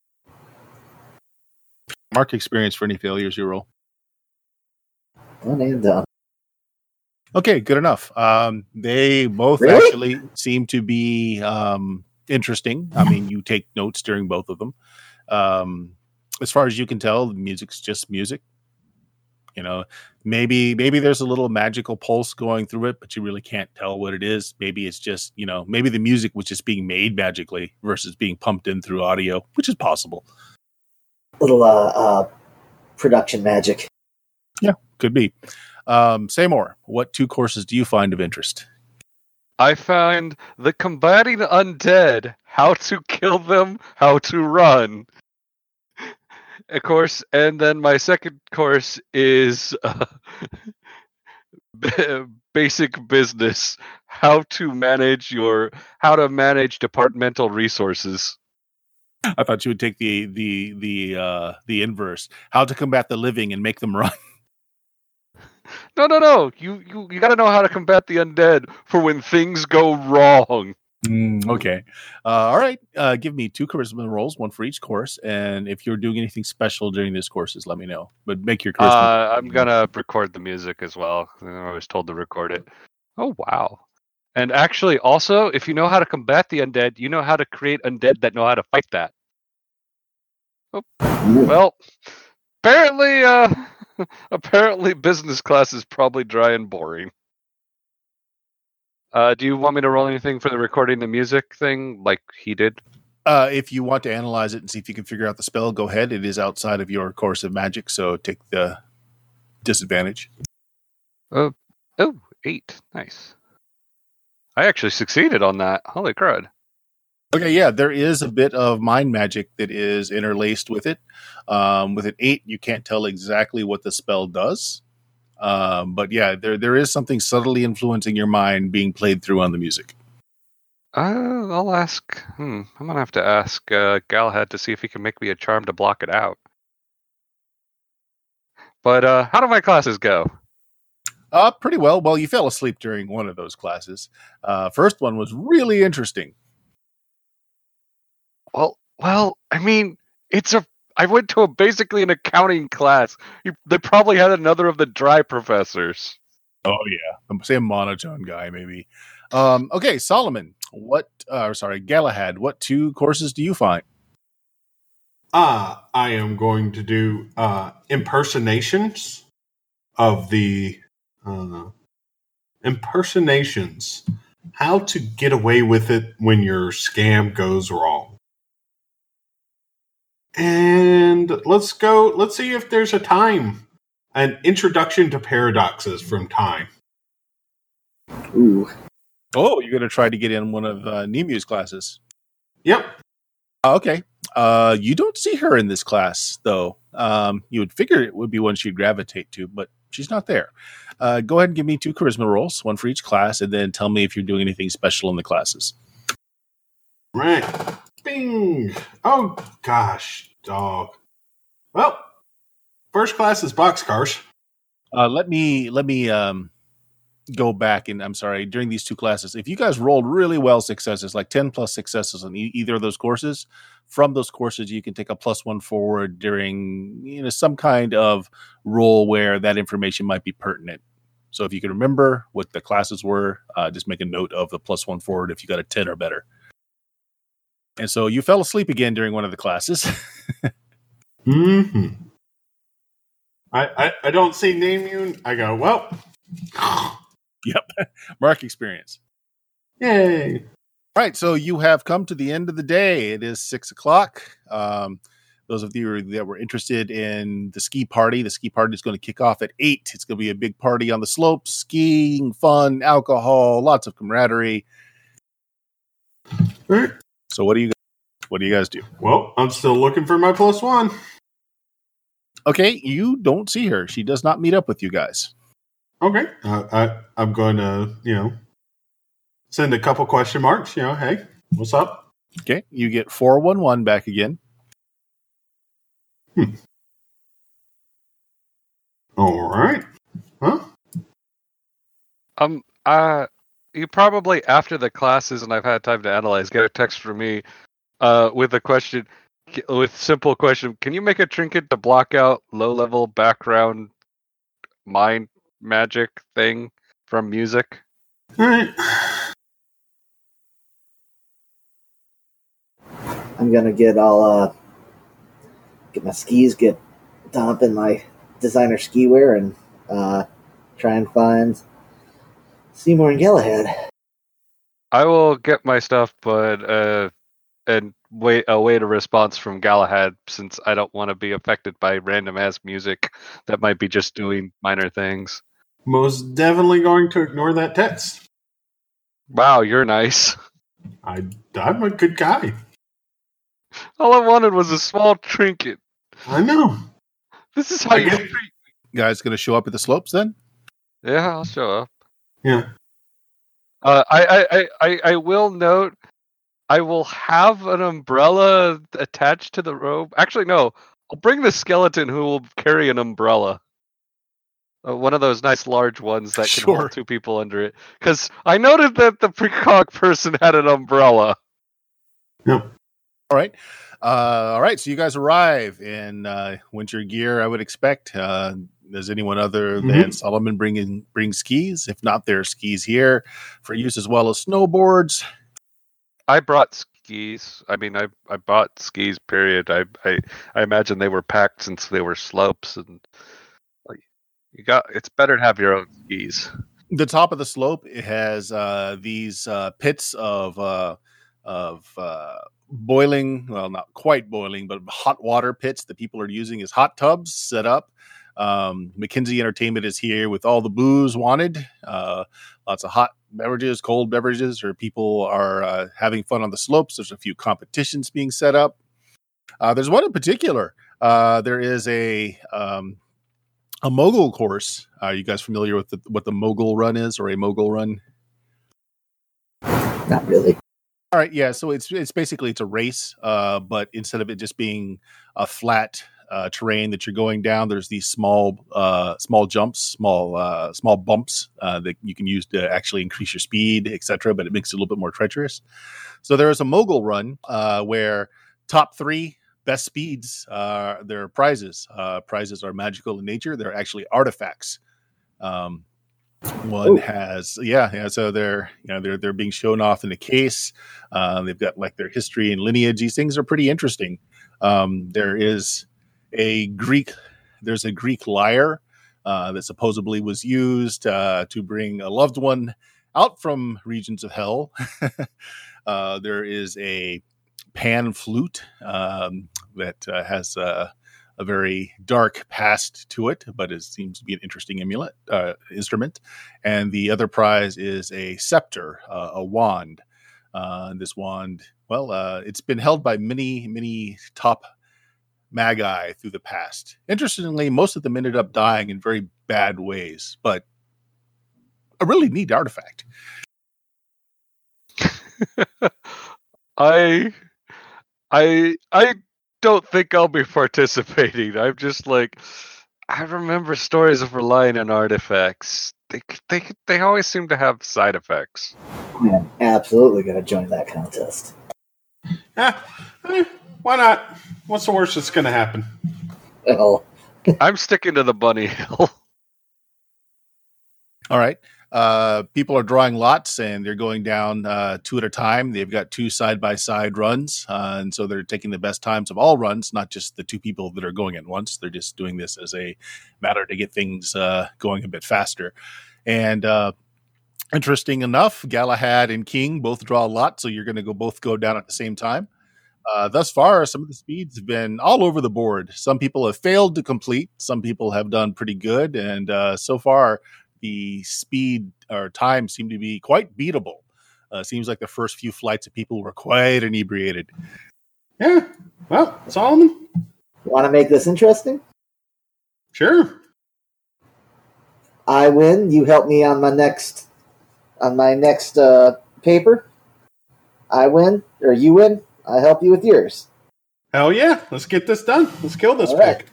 Mark experience for any failures you roll. One and done. Okay, good enough. Um, they both Really? actually seem to be um, interesting. I mean, you take notes during both of them. Um, as far as you can tell, the music's just music. You know, maybe maybe there's a little magical pulse going through it, but you really can't tell what it is. Maybe it's just, you know, maybe the music was just being made magically versus being pumped in through audio, which is possible. Little uh, uh, production magic. Yeah, could be. Um, say more. What two courses do you find of interest? I find the combating undead, how to kill them, how to run. Of course, and then my second course is uh, basic business, how to manage your, how to manage departmental resources. I thought you would take the the the uh, the inverse. How to combat the living and make them run. No, no, no. You you, you got to know how to combat the undead for when things go wrong. Mm, okay. Uh, all right. Uh, give me two charisma rolls, one for each course. And if you're doing anything special during these courses, let me know. But make your charisma. Uh, I'm going to record the music as well. I was told to record it. Oh, wow. And actually, also, if you know how to combat the undead, you know how to create undead that know how to fight that. Oh, well, apparently, uh, apparently business class is probably dry and boring. Uh, do you want me to roll anything for the recording the music thing like he did? Uh, if you want to analyze it and see if you can figure out the spell, go ahead. It is outside of your course of magic, so take the disadvantage. Uh, oh, eight. Nice. I actually succeeded on that. Holy crud. Okay, yeah, there is a bit of mind magic that is interlaced with it. Um, with an eight, you can't tell exactly what the spell does. Um, but yeah, there there is something subtly influencing your mind being played through on the music. Uh, I'll ask. Hmm, I'm gonna have to ask uh, Galahad to see if he can make me a charm to block it out. But uh, how do my classes go? Uh, pretty well. Well, you fell asleep during one of those classes. Uh, first one was really interesting. Well, well, I mean, it's a. I went to a basically an accounting class. You, they probably had another of the dry professors. Oh yeah, I'm say a monotone guy maybe. Um, okay, Solomon, what? Uh, sorry, Galahad. What two courses do you find? Uh, I am going to do uh, impersonations of the uh, impersonations. How to get away with it when your scam goes wrong. And let's go, let's see if there's a time. An introduction to paradoxes from time. Ooh. Oh, you're going to try to get in one of uh, Nemu's classes. Yep. Uh, okay. Uh, you don't see her in this class, though. Um, you would figure it would be one she'd gravitate to, but she's not there. Uh, go ahead and give me two charisma rolls, one for each class, and then tell me if you're doing anything special in the classes. Right. Bing. Oh, gosh, dog. Well, First class is boxcars. Uh, let me let me um, go back and I'm sorry. During these two classes, if you guys rolled really well successes, like ten plus successes on e- either of those courses, from those courses you can take a plus one forward during you know some kind of roll where that information might be pertinent. So if you can remember what the classes were, uh, just make a note of the plus one forward if you got a ten or better. And so you fell asleep again during one of the classes. mm-hmm. I, I, I don't see name you. I go, well. Yep. Mark experience. Yay. All right. So you have come to the end of the day. It is six o'clock. Um, those of you that were interested in the ski party, the ski party is going to kick off at eight. It's going to be a big party on the slopes, skiing, fun, alcohol, lots of camaraderie. All right. So what do you what do you guys do? Well, I'm still looking for my plus one. Okay, you don't see her. She does not meet up with you guys. Okay. Uh, I, I'm going to, you know, send a couple question marks. You know, hey, what's up? Okay, you get four one one back again. Hmm. All right. Huh? Um, uh, you probably, after the classes and I've had time to analyze, get a text from me uh, with a question, with simple question. Can you make a trinket to block out low-level background mind magic thing from music? All right. I'm gonna get all uh get my skis, get dump in my designer ski wear, and uh try and find Seymour and Galahad. I will get my stuff, but uh, and wait await a response from Galahad since I don't want to be affected by random ass music that might be just doing minor things. Most definitely going to ignore that text. Wow, you're nice. I, I'm a good guy. All I wanted was a small trinket. I know. This is how I you get- treat. Guys going to show up at the slopes then? Yeah, I'll show up. Yeah. Uh, I, I, I, I will note, I will have an umbrella attached to the robe. Actually, no. I'll bring the skeleton who will carry an umbrella. Uh, one of those nice large ones that can Sure. hold two people under it. Because I noted that the precog person had an umbrella. Yep. All right. Uh, all right. So you guys arrive in uh, winter gear, I would expect. Uh, does anyone other Mm-hmm. than Solomon bring in bring skis? If not, there are skis here for use as well as snowboards. I brought skis. I mean, I I bought skis. Period. I I, I imagine they were packed since they were slopes, and like you got. It's better to have your own skis. The top of the slope it has uh, these uh, pits of uh, of uh, boiling. Well, not quite boiling, but hot water pits that people are using as hot tubs set up. Um, McKinsey Entertainment is here with all the booze wanted. Uh, lots of hot beverages, cold beverages, or people are uh, having fun on the slopes. There's a few competitions being set up. Uh, there's one in particular. Uh, there is a um, a mogul course. Are you guys familiar with the, what the mogul run is, or a mogul run? Not really. All right, yeah. So it's it's basically it's a race, uh, but instead of it just being a flat uh, terrain that you're going down, there's these small uh, small jumps, small uh, small bumps uh, that you can use to actually increase your speed, et cetera. But it makes it a little bit more treacherous. So there is a mogul run uh, where top three best speeds, uh, their prizes. Uh, prizes are magical in nature. They're actually artifacts. Um, one Ooh. has, yeah, yeah. So they're, you know, they're they're being shown off in a case. Uh, they've got like their history and lineage. These things are pretty interesting. Um, there is a Greek, there's a Greek lyre uh, that supposedly was used uh, to bring a loved one out from regions of hell. uh, there is a pan flute um, that uh, has uh, a very dark past to it, but it seems to be an interesting amulet uh, instrument. And the other prize is a scepter, uh, a wand. Uh, this wand, well, uh, it's been held by many, many top magi through the past. Interestingly, most of them ended up dying in very bad ways, but a really neat artifact. I I I don't think I'll be participating. I'm just like I remember stories of relying on artifacts. They they they always seem to have side effects. I'm absolutely going to join that contest. Ah, eh, why not? What's the worst that's going to happen? Well, I'm sticking to the bunny hill. All right. Uh, people are drawing lots, and they're going down uh, two at a time. They've got two side-by-side runs, uh, and so they're taking the best times of all runs, not just the two people that are going at once. They're just doing this as a matter to get things uh, going a bit faster. And uh, interesting enough, Galahad and King both draw a lot, so you're going to go both go down at the same time. Uh, thus far, some of the speeds have been all over the board. Some people have failed to complete. Some people have done pretty good, and uh, so far, the speed or time seem to be quite beatable. Uh, seems like the first few flights of people were quite inebriated. Yeah. Well, Solomon? want to make this interesting? Sure. I win. You help me on my next on my next uh, paper. I win, or you win. I help you with yours. Hell yeah. Let's get this done. Let's kill this All pig. right.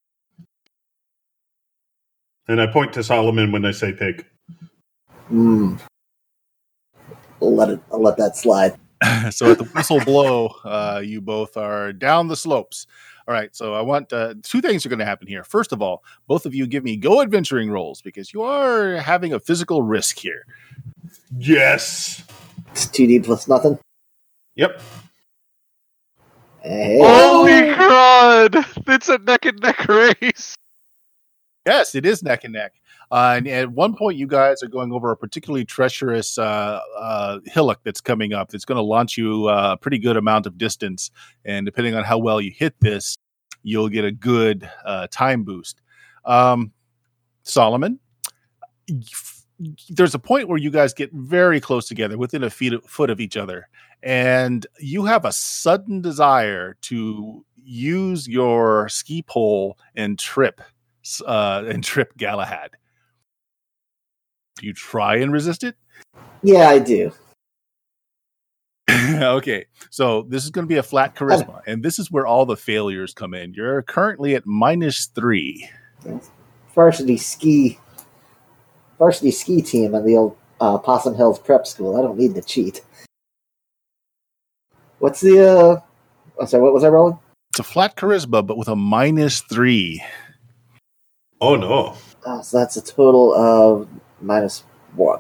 And I point to Solomon when I say pig. Hmm. I'll let it. I'll let that slide. So at the whistle blow, uh, you both are down the slopes. All right, so I want uh, two things are going to happen here. First of all, both of you give me go adventuring rolls because you are having a physical risk here. Yes. It's two D plus nothing. Yep. Hey. Holy crud! It's a neck and neck race. Yes, it is neck and neck. Uh, and at one point, you guys are going over a particularly treacherous uh, uh, hillock that's coming up. That's going to launch you uh, a pretty good amount of distance. And depending on how well you hit this, you'll get a good uh, time boost. Um, Solomon, there's a point where you guys get very close together, within a feet, foot of each other. And you have a sudden desire to use your ski pole and trip. Uh, and trip Galahad. Do you try and resist it? Yeah, I do. Okay, so this is going to be a flat charisma, and this is where all the failures come in. You're currently at minus three. Varsity ski, varsity ski team at the old uh, Possum Hills Prep School. I don't need to cheat. What's the? Uh, oh, sorry, what was I rolling? It's a flat charisma, but with a minus three. Oh, no. Uh, so that's a total of minus one.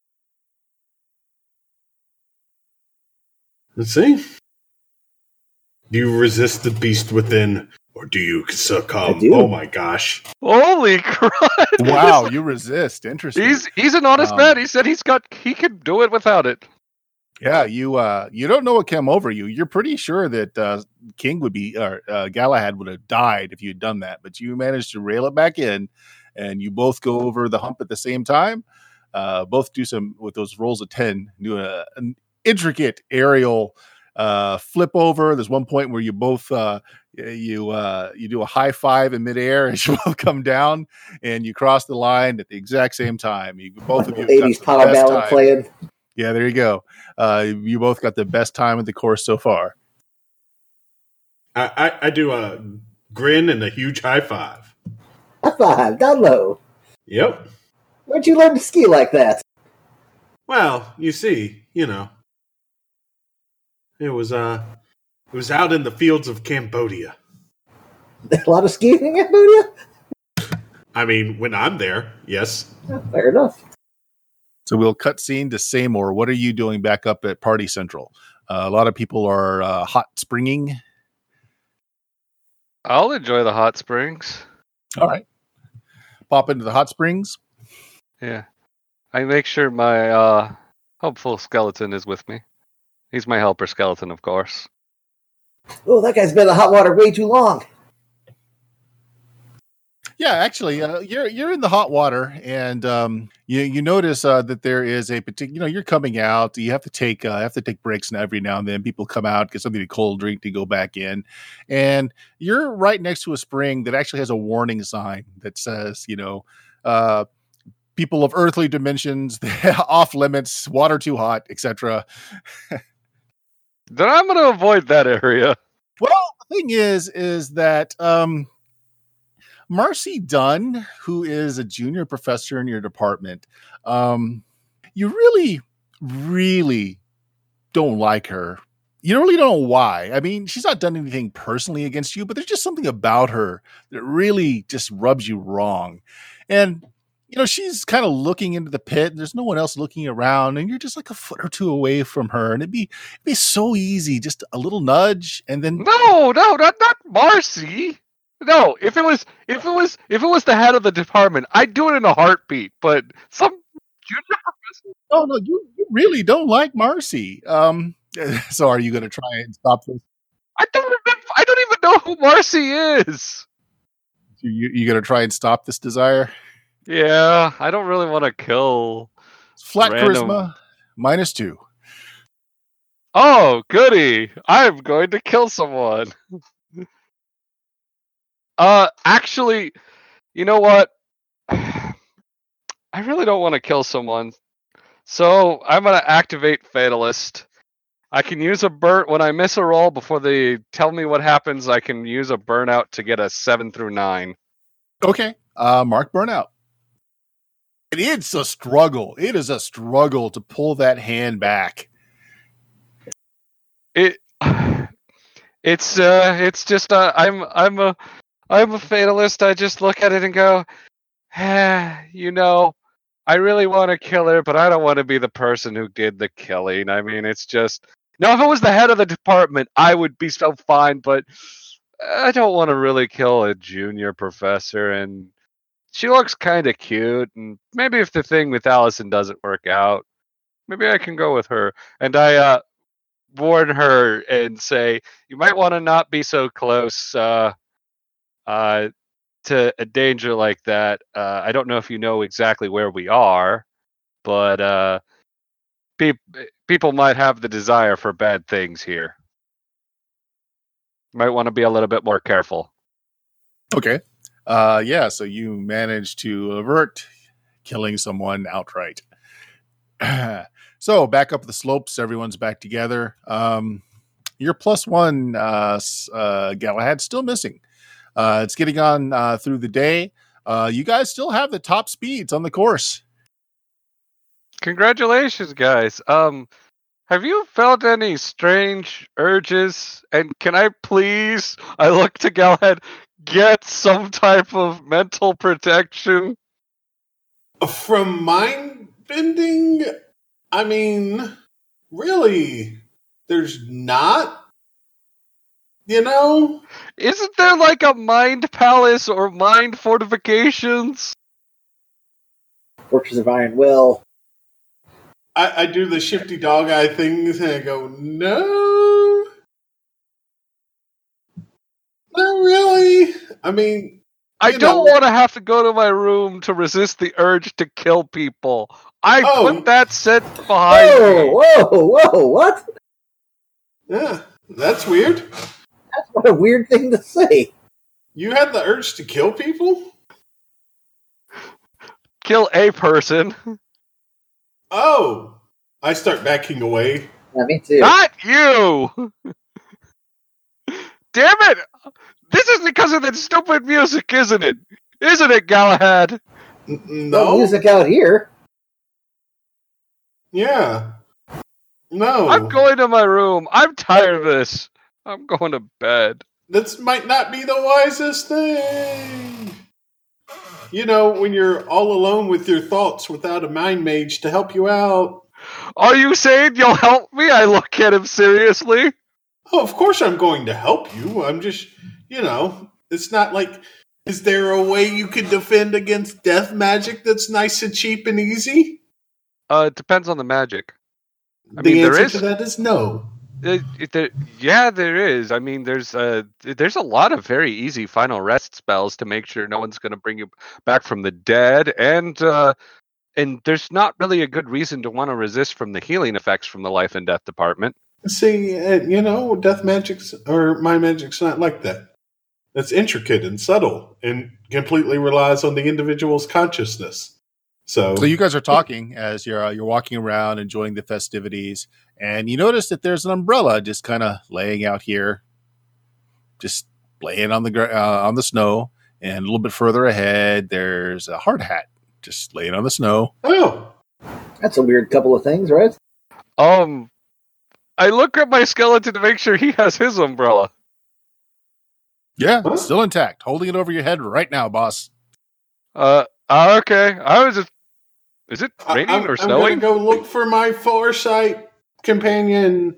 Let's see. Do you resist the beast within, or do you succumb? I do. Oh, my gosh. Holy crud! Wow, you resist. Interesting. He's he's an honest Um, man. He said he's got he can do it without it. Yeah, you uh, you don't know what came over you. You're pretty sure that uh, King would be, or uh, Galahad would have died if you had done that, but you managed to rail it back in, and you both go over the hump at the same time. Uh, both do some with those rolls of ten, do a, an intricate aerial uh, flip over. There's one point where you both uh, you uh, you do a high five in midair as you both come down, and you cross the line at the exact same time. You both of you eighties power ballad playing. Yeah, there you go. Uh, you both got the best time of the course so far. I, I, I do a grin and a huge high five. High five, down low. Yep. Where'd you learn to ski like that? Well, you see, you know, it was uh, it was out in the fields of Cambodia. A lot of skiing in Cambodia? I mean, when I'm there, yes. Oh, fair enough. So we'll cut scene to Seymour. What are you doing back up at Party Central? Uh, a lot of people are uh, hot springing. I'll enjoy the hot springs. All right. Pop into the hot springs. Yeah. I make sure my uh, hopeful skeleton is with me. He's my helper skeleton, of course. Oh, that guy's been in the hot water way too long. Yeah, actually, uh, you're you're in the hot water, and um, you you notice uh, that there is a particular. You know, you're coming out. You have to take uh, have to take breaks now every now and then. People come out, get something to cold drink to go back in, and you're right next to a spring that actually has a warning sign that says, you know, uh, people of earthly dimensions, off limits, water too hot, et cetera. Then I'm going to avoid that area. Well, the thing is, is that um, Marcy Dunn, who is a junior professor in your department, um, you really, really don't like her. You really don't know why. I mean, she's not done anything personally against you, but there's just something about her that really just rubs you wrong. And, you know, she's kind of looking into the pit, and there's no one else looking around, and you're just like a foot or two away from her. And it'd be, it'd be so easy, just a little nudge, and then... No, no, not, not Marcy. No, if it was if it was if it was the head of the department, I'd do it in a heartbeat. But some junior professor. Oh no, you, you really don't like Marcy. Um, so are you going to try and stop this? I don't even I don't even know who Marcy is. You you going to try and stop this desire? Yeah, I don't really want to kill. Flat random... charisma, minus two. Oh, goody! I'm going to kill someone. Uh, actually, you know what? I really don't want to kill someone. So I'm going to activate Fatalist. I can use a burn when I miss a roll before they tell me what happens. I can use a burnout to get a seven through nine. Okay. Uh, mark burnout. It's a struggle. It is a struggle to pull that hand back. It, it's, uh, it's just, uh, I'm, I'm a, I'm a fatalist. I just look at it and go, eh, you know, I really want to kill her, but I don't want to be the person who did the killing. I mean, it's just... Now, if it was the head of the department, I would be so fine, but I don't want to really kill a junior professor, and she looks kind of cute, and maybe if the thing with Allison doesn't work out, maybe I can go with her. And I uh, warn her and say, you might want to not be so close, uh... Uh, to a danger like that. Uh, I don't know if you know exactly where we are, but uh, pe- people might have the desire for bad things here. Might want to be a little bit more careful. Okay. Uh, yeah, so you managed to avert killing someone outright. So back up the slopes, everyone's back together. Um, your plus one, uh, uh, Galahad, still missing. Uh, it's getting on uh, through the day. Uh, you guys still have the top speeds on the course. Congratulations, guys. Um, have you felt any strange urges? And can I please, I look to Galahad, get some type of mental protection? From mind bending? I mean, really, there's not? You know? Isn't there like a mind palace or mind fortifications? Fortress of Iron Will. I, I do the shifty dog eye things and I go, no. Not really. I mean, I don't want to have to go to my room to resist the urge to kill people. I oh. put that set behind whoa, me. Whoa, whoa, what? Yeah, that's weird. That's what a weird thing to say. You had the urge to kill people? Kill a person. Oh. I start backing away. Yeah, me too. Not you! Damn it! This is because of that stupid music, isn't it? Isn't it, Galahad? N- no. no music out here. Yeah. No. I'm going to my room. I'm tired of this. I'm going to bed. This might not be the wisest thing. You know, when you're all alone with your thoughts without a mind mage to help you out. Are you saying you'll help me? I look at him seriously. Oh, of course I'm going to help you. I'm just, you know, it's not like, is there a way you could defend against death magic that's nice and cheap and easy? Uh, it depends on the magic. I the mean, answer there is, to that is no. It, it, there, yeah, there is. I mean, there's uh, there's a lot of very easy final rest spells to make sure no one's going to bring you back from the dead, and uh, and there's not really a good reason to want to resist from the healing effects from the life and death department. See, uh, you know, death magic's or my magic's not like that. It's intricate and subtle, and completely relies on the individual's consciousness. So, so you guys are talking as you're uh, you're walking around, enjoying the festivities, and you notice that there's an umbrella just kind of laying out here, just laying on the uh, on the snow. And a little bit further ahead, there's a hard hat just laying on the snow. Oh, That's a weird couple of things, right? Um, I look at my skeleton to make sure he has his umbrella. Yeah, Huh? still intact. Holding it over your head right now, boss. Uh, uh, okay. I was just. Is it I- raining I'm, or I'm snowing? gonna go look for my foresight companion.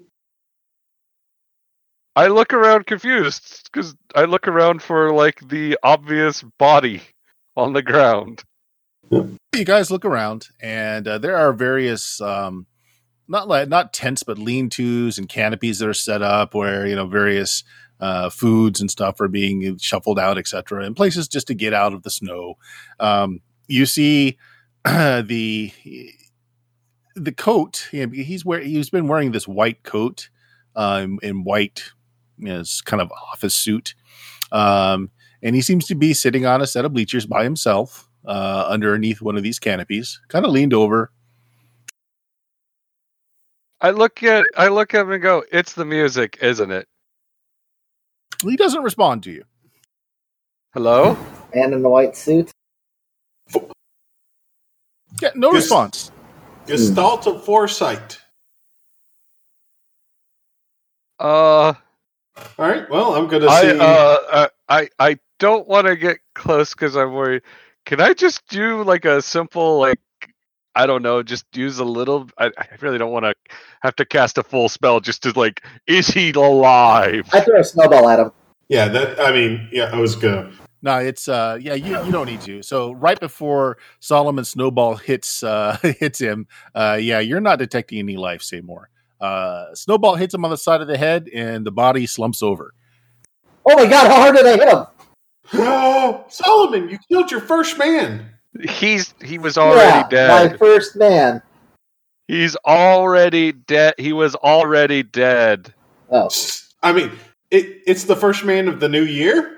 I look around confused because I look around for like the obvious body on the ground. You guys look around, and uh, there are various, um, not like not tents, but lean-tos and canopies that are set up where you know various uh, foods and stuff are being shuffled out, et cetera, and places just to get out of the snow. Um, you see the the coat. You know, he's wear he's been wearing this white coat um, in white, you know, it's kind of office suit, um, and he seems to be sitting on a set of bleachers by himself. Uh, underneath one of these canopies, kind of leaned over. I look at I look at him and go, "It's the music, isn't it?" He doesn't respond to you. Hello? And in the white suit. Yeah, no Yes. response. Gestalt of foresight. Uh, All right. Well, I'm gonna I see. uh, uh, I I don't want to get close because I'm worried. Can I just do like a simple like I don't know, just use a little? I, I really don't want to have to cast a full spell just to like, is he alive? I throw a snowball at him. yeah, that. I mean, yeah, I was gonna. No, it's uh, yeah, you, you don't need to. So right before Solomon Snowball hits uh, hits him, uh, yeah, you're not detecting any life, Seymour. Uh, Snowball hits him on the side of the head, and the body slumps over. Oh my god, how hard did I hit him? Oh, Solomon, you killed your first man. He's he was already yeah, my dead. first man. He's already dead. He was already dead. Oh, I mean, it, it's the first man of the new year.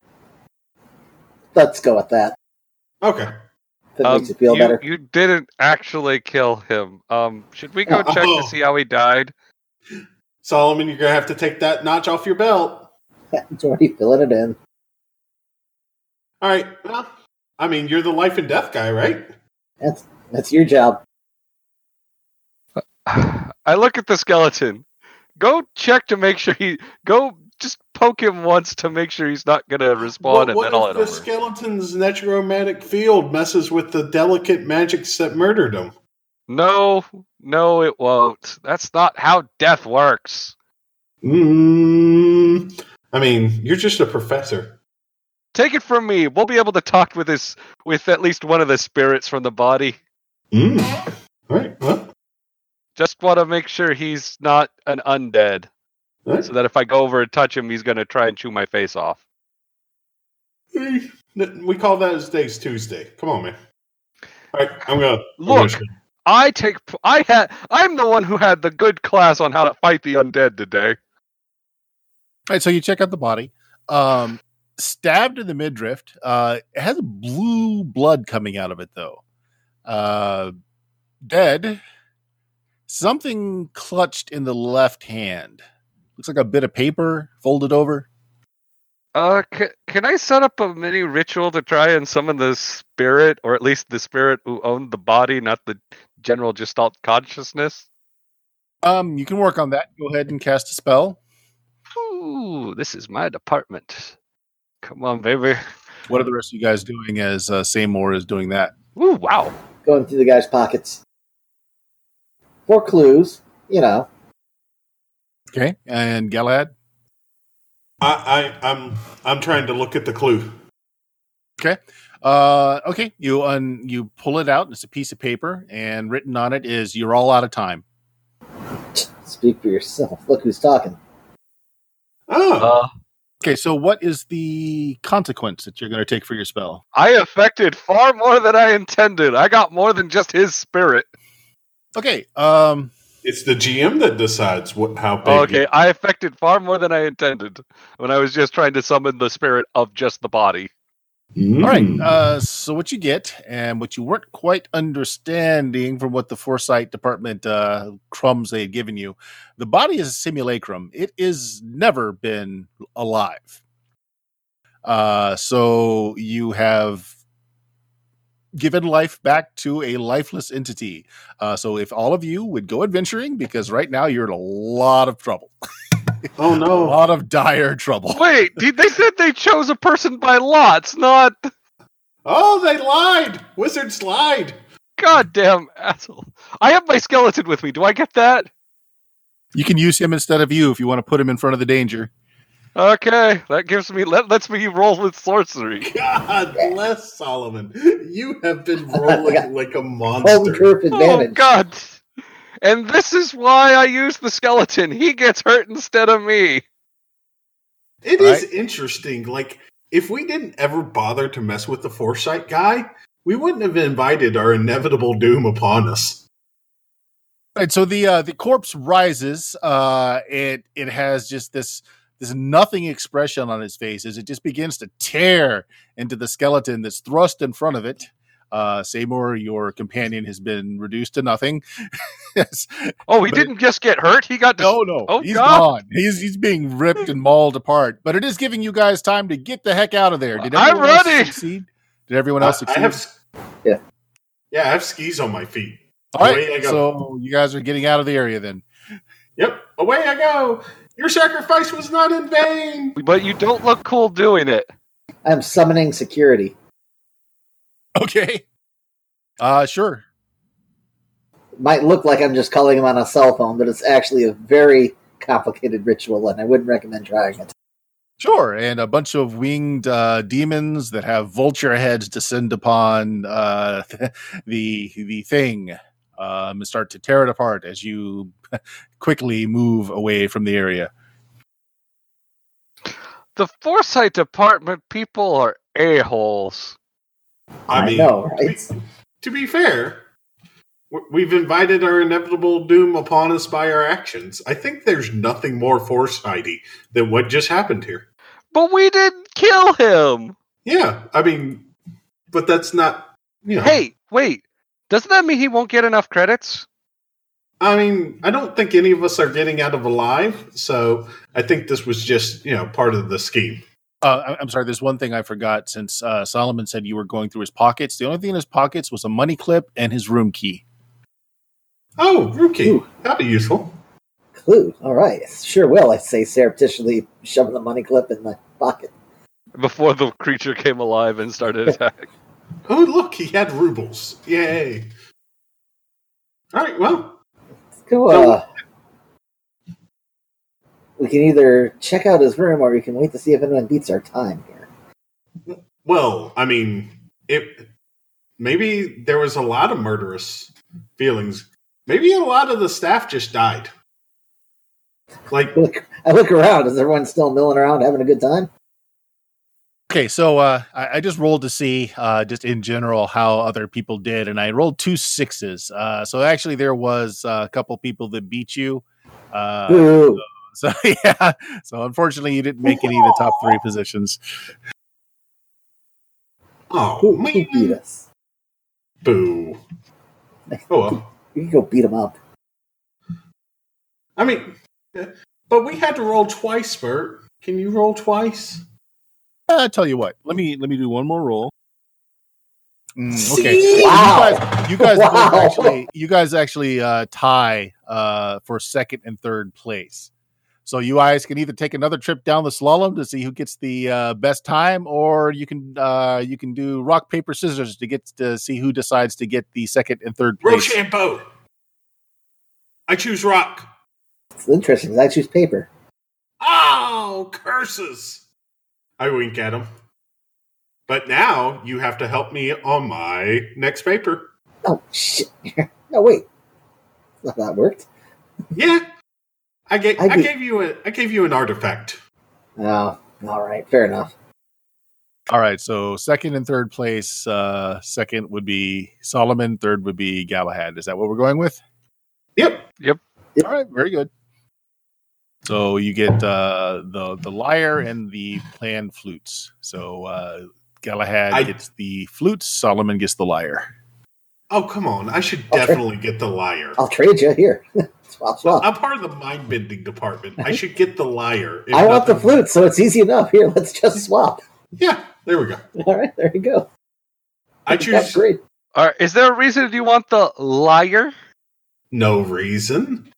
let's go with that. Okay. If it Um, makes you feel you, better. you didn't actually kill him. Um, should we go Oh. check to see how he died? Solomon, you're gonna have to take that notch off your belt. It's already filling it in. All right. Well, I mean, you're the life and death guy, right? That's that's your job. I look at the skeleton. Go check to make sure he. Go just poke him once to make sure he's not gonna respawn, What, and what then I'll if head the over. skeleton's necromantic field messes with the delicate magics that murdered him? No, no, it won't. That's not how death works. Mm, I mean, you're just a professor. Take it from me. We'll be able to talk with this, with at least one of the spirits from the body. Mm. All right. Well, Just want to make sure he's not an undead, all right. so that if I go over and touch him, he's gonna try and chew my face off. We call that as Days Tuesday. Come on, man. All right. I'm gonna I'm Look. gonna- I take. I had. I'm the one who had the good class on how to fight the undead today. All right, so you check out the body. Um, stabbed in the midriff. Uh, it has blue blood coming out of it, though. Uh, dead. Something clutched in the left hand. Looks like a bit of paper folded over. Uh, can, can I set up a mini ritual to try and summon the spirit, or at least the spirit who owned the body, not the general Gestalt consciousness? Um, you can work on that. Go ahead and cast a spell. Ooh, this is my department. Come on, baby. What are the rest of you guys doing as uh, Seymour is doing that? Ooh, wow. Going through the guy's pockets. For clues, you know. Okay, and Galahad? I, I, I'm, I'm trying to look at the clue. Okay. Uh, okay, you un- you pull it out. It's a piece of paper, and written on it is, "You're all out of time." Speak for yourself. Look who's talking. Oh, Uh, Okay, so what is the consequence that you're going to take for your spell? I affected far more than I intended. I got more than just his spirit. Okay, um, it's the G M that decides what how big. Okay, I affected far more than I intended when I was just trying to summon the spirit of just the body. Mm. all right. Uh, so what you get, and what you weren't quite understanding from what the foresight department uh, crumbs they had given you, the body is a simulacrum. It is never been alive. Uh, so you have given life back to a lifeless entity. Uh, so if all of you would go adventuring, because right now you're in a lot of trouble. Oh A no! lot of dire trouble. Wait, dude, they said they chose a person by lots, not Oh, they lied. Wizards lied. goddamn asshole. I have my skeleton with me. Do I get that? You can use him instead of you if you want to put him in front of the danger. Okay, that gives me let, lets me roll with sorcery. God bless Solomon. You have been rolling like a Home monster. turf Oh advantage. god. And this is why I use the skeleton. He gets hurt instead of me. It Right. is interesting. Like, if we didn't ever bother to mess with the foresight guy, we wouldn't have invited our inevitable doom upon us. Right, so the uh, the corpse rises. Uh, it it has just this this nothing expression on its face as it just begins to tear into the skeleton that's thrust in front of it. Uh, Seymour, your companion, has been reduced to nothing. Yes. Oh, he But didn't just get hurt. He got dis- No, no, Oh, he's God. gone. He's he's being ripped and mauled apart. But it is giving you guys time to get the heck out of there. Did I'm everyone else ready. succeed? Did everyone else I, succeed? I have, s- Yeah. yeah, I have skis on my feet. All right, away I go. so you guys are getting out of the area then. Yep, away I go. Your sacrifice was not in vain. but you don't look cool doing it. I'm summoning security. Okay. Uh, sure. Might look like I'm just calling him on a cell phone, but it's actually a very complicated ritual, and I wouldn't recommend trying it. Sure, and a bunch of winged uh, demons that have vulture heads descend upon uh, the the thing um, and start to tear it apart as you quickly move away from the area. The foresight department people are a-holes. I I mean, know, to, be, right? to be fair, w- we've invited our inevitable doom upon us by our actions. I think there's nothing more foresighty than what just happened here. But we didn't kill him. Yeah, I mean, but that's not, you know. Hey, wait. Doesn't that mean he won't get enough credits? I mean, I don't think any of us are getting out of alive, so I think this was just, you know, part of the scheme. Uh, I- I'm sorry, there's one thing I forgot since uh, Solomon said you were going through his pockets. The only thing in his pockets was a money clip and his room key. Oh, rookie. Ooh. That'd be useful. Clue. All right. Sure will, I say, surreptitiously shoving the money clip in my pocket. Before the creature came alive and started attacking. Oh, look, he had rubles. Yay. All right, well, Let's go, uh... We can either check out his room, or we can wait to see if anyone beats our time here. well, I mean, it maybe there was a lot of murderous feelings. Maybe a lot of the staff just died. Like, I look, I look around. Is everyone still milling around having a good time? Okay, so uh, I, I just rolled to see uh, just in general how other people did, and I rolled two sixes. Uh, so actually, there was uh, a couple people that beat you. Uh, Boo. so yeah, so unfortunately, you didn't make any of the top three positions. oh, Who, who beat man. us? Boo. Oh, well. You can go beat him up. I mean, but we had to roll twice, Bert. Can you roll twice? Uh, I tell you what, let me let me do one more roll. Mm, okay, See? So Wow. you guys, you guys Wow. both actually, you guys actually uh, tie uh, for second and third place. So you guys can either take another trip down the slalom to see who gets the uh, best time, or you can uh, you can do rock paper scissors to get to see who decides to get the second and third place. Rochambeau. I choose rock. It's interesting, because I choose paper. Oh, curses. I wink at him. But now you have to help me on my next paper. Oh, shit. No, wait. That's not how that worked. Yeah. I gave I I, be- gave you a I gave you an artifact. Oh, all right. Fair enough. All right, so second and third place. Uh, second would be Solomon. Third would be Galahad. Is that what we're going with? Yep. All right, very good. So you get uh, the the lyre and the pan flutes. So uh, Galahad I- gets the flutes. Solomon gets the lyre. Oh, come on. I should I'll tra- definitely get the lyre. I'll trade you. Here. Swap, swap. I'm part of the mind bending department. I should get the lyre. if I want the nothing- flute, so it's easy enough. Here, let's just swap. Yeah, there we go. All right, there you go. I That's choose great. All right, is there a reason you want the liar? no reason.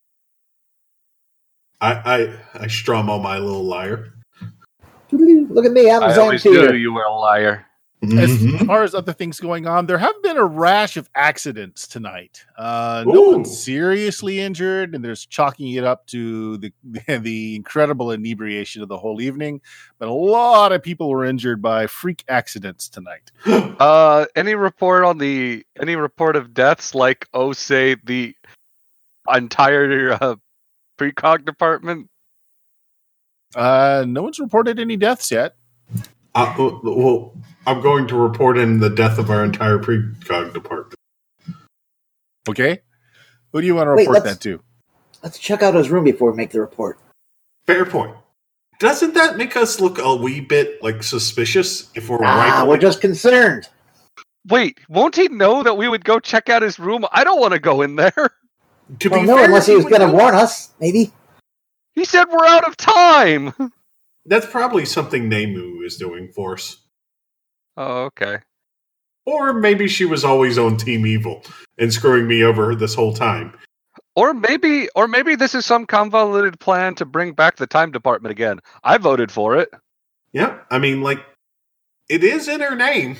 I I I strum on my little lyre. Look at me, I'm I always Zamtir. knew you were a liar. As Mhm. far as other things going on, there have been a rash of accidents tonight. Uh, no Ooh. one's seriously injured, and there's chalking it up to the the incredible inebriation of the whole evening. But a lot of people were injured by freak accidents tonight. Uh, any report on the any report of deaths? Like, oh, say the entire uh, precog department. Uh, no one's reported any deaths yet. Uh, well, I'm going to report in the death of our entire precog department. Okay, who do you want to Wait, report let's- that to? Let's check out his room before we make the report. Fair point. Doesn't that make us look a wee bit like suspicious if we're Ah, rifling? we're just concerned. Wait, won't he know that we would go check out his room? I don't want to go in there. To Well, be no, fair, unless he was would going to know. warn us, maybe. He said we're out of time. That's probably something Nemu is doing for us. Oh, okay. Or maybe she was always on Team Evil and screwing me over this whole time. Or maybe, or maybe this is some convoluted plan to bring back the time department again. I voted for it. Yeah, I mean, like, it is in her name.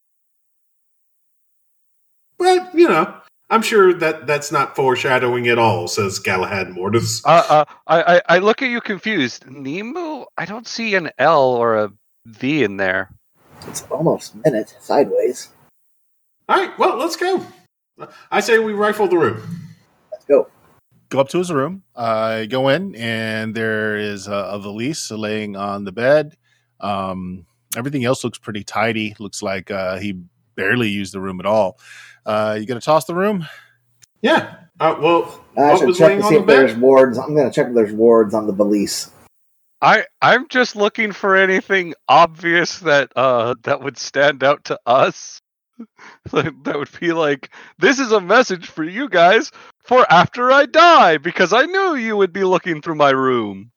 But, you know, I'm sure that that's not foreshadowing at all, says Galahad Mortis. Uh, uh, I, I, I look at you confused. Nemu? I don't see an L or a V in there. It's almost minute sideways. All right, well, let's go. I say we rifle the room. Let's go. Go up to his room. Uh, go in, and there is a, a valise laying on the bed. Um, everything else looks pretty tidy. Looks like uh, he barely used the room at all. Uh, you gonna toss the room? Yeah. Uh, well, I what should was check laying to on see the if there's bed? wards. I'm going to check if there's wards on the valise. I, I'm just looking for anything obvious that, uh, that would stand out to us. That that would be like, this is a message for you guys for after I die, because I knew you would be looking through my room.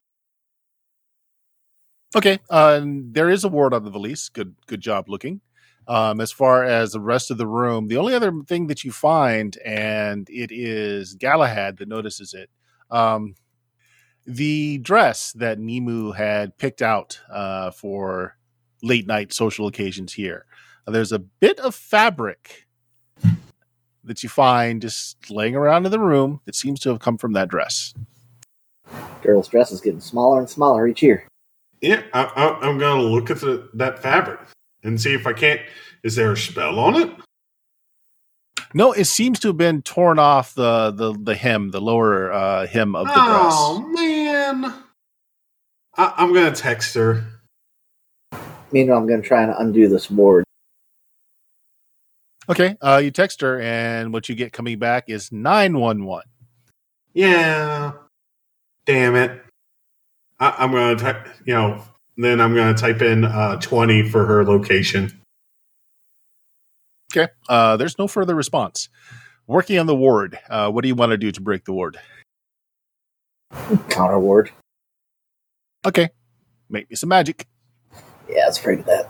Okay. Uh, there is a ward on the valise. Good, good job looking. Um, as far as the rest of the room, the only other thing that you find, and it is Galahad that notices it, um, the dress that Nemu had picked out uh, for late night social occasions here. Uh, there's a bit of fabric that you find just laying around in the room that seems to have come from that dress. Girl's dress is getting smaller and smaller each year. Yeah, I, I, I'm going to look at the, that fabric and see if I can't. Is there a spell on it? No, it seems to have been torn off the the, the hem, the lower uh, hem of the Oh, dress. man. I, I'm going to text her. Meanwhile, I'm going to try and undo this ward. Okay, uh, you text her, and what you get coming back is nine one one. Yeah. Damn it. I, I'm going to type, you know, then I'm going to type in uh, twenty for her location. Okay, uh, there's no further response. Working on the ward, uh, what do you want to do to break the ward? Counter ward. Okay, make me some magic. Yeah, I was afraid of that.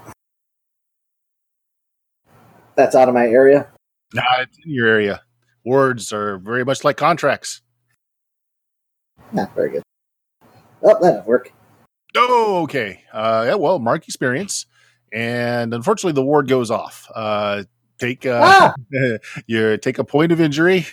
That's out of my area. Nah, it's in your area. Wards are very much like contracts. Not very good. Oh, that didn't work. Oh, okay. Uh, yeah, well, mark experience. And unfortunately, the ward goes off. Uh, take uh, Ah! you take a point of injury.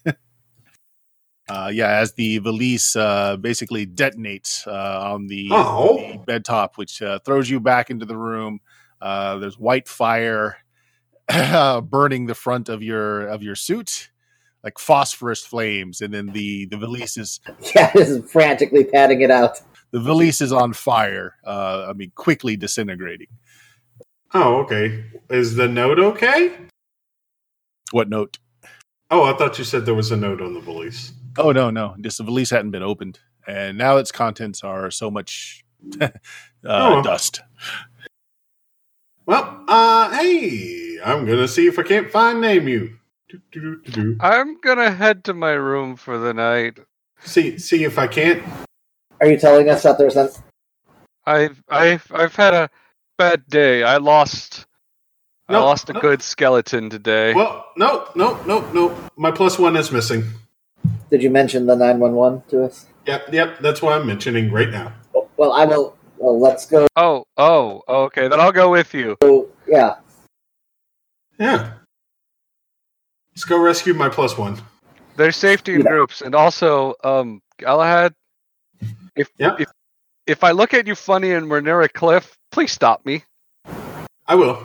uh, yeah, as the valise uh, basically detonates uh, on the, Oh. the bed top, which uh, throws you back into the room. Uh, there's white fire burning the front of your of your suit, like phosphorus flames, and then the the valise is Yeah, just frantically patting it out. the valise is on fire. Uh, I mean, quickly disintegrating. Oh, okay. Is the note okay? What note? Oh, I thought you said there was a note on the valise. Oh no, no, just the valise hadn't been opened, and now its contents are so much uh, Oh. dust. Well, uh, hey, I'm going to see if I can't find Nemu. Do, do, do, do, do. I'm gonna head to my room for the night. See, see if I can't. Are you telling us that there's an... I've I've I've had a bad day. I lost. No, I lost a no. good skeleton today. Well, no, no, no, no. My plus one is missing. Did you mention the nine one one to us? Yep, yep. That's what I'm mentioning right now. Well, I will. Well, let's go. Oh, oh, okay. Then I'll go with you. Yeah. Yeah. Let's go rescue my plus one. There's safety in Yeah. groups, and also, um, Galahad. If Yeah. if if I look at you funny and we're near a cliff, please stop me. I will.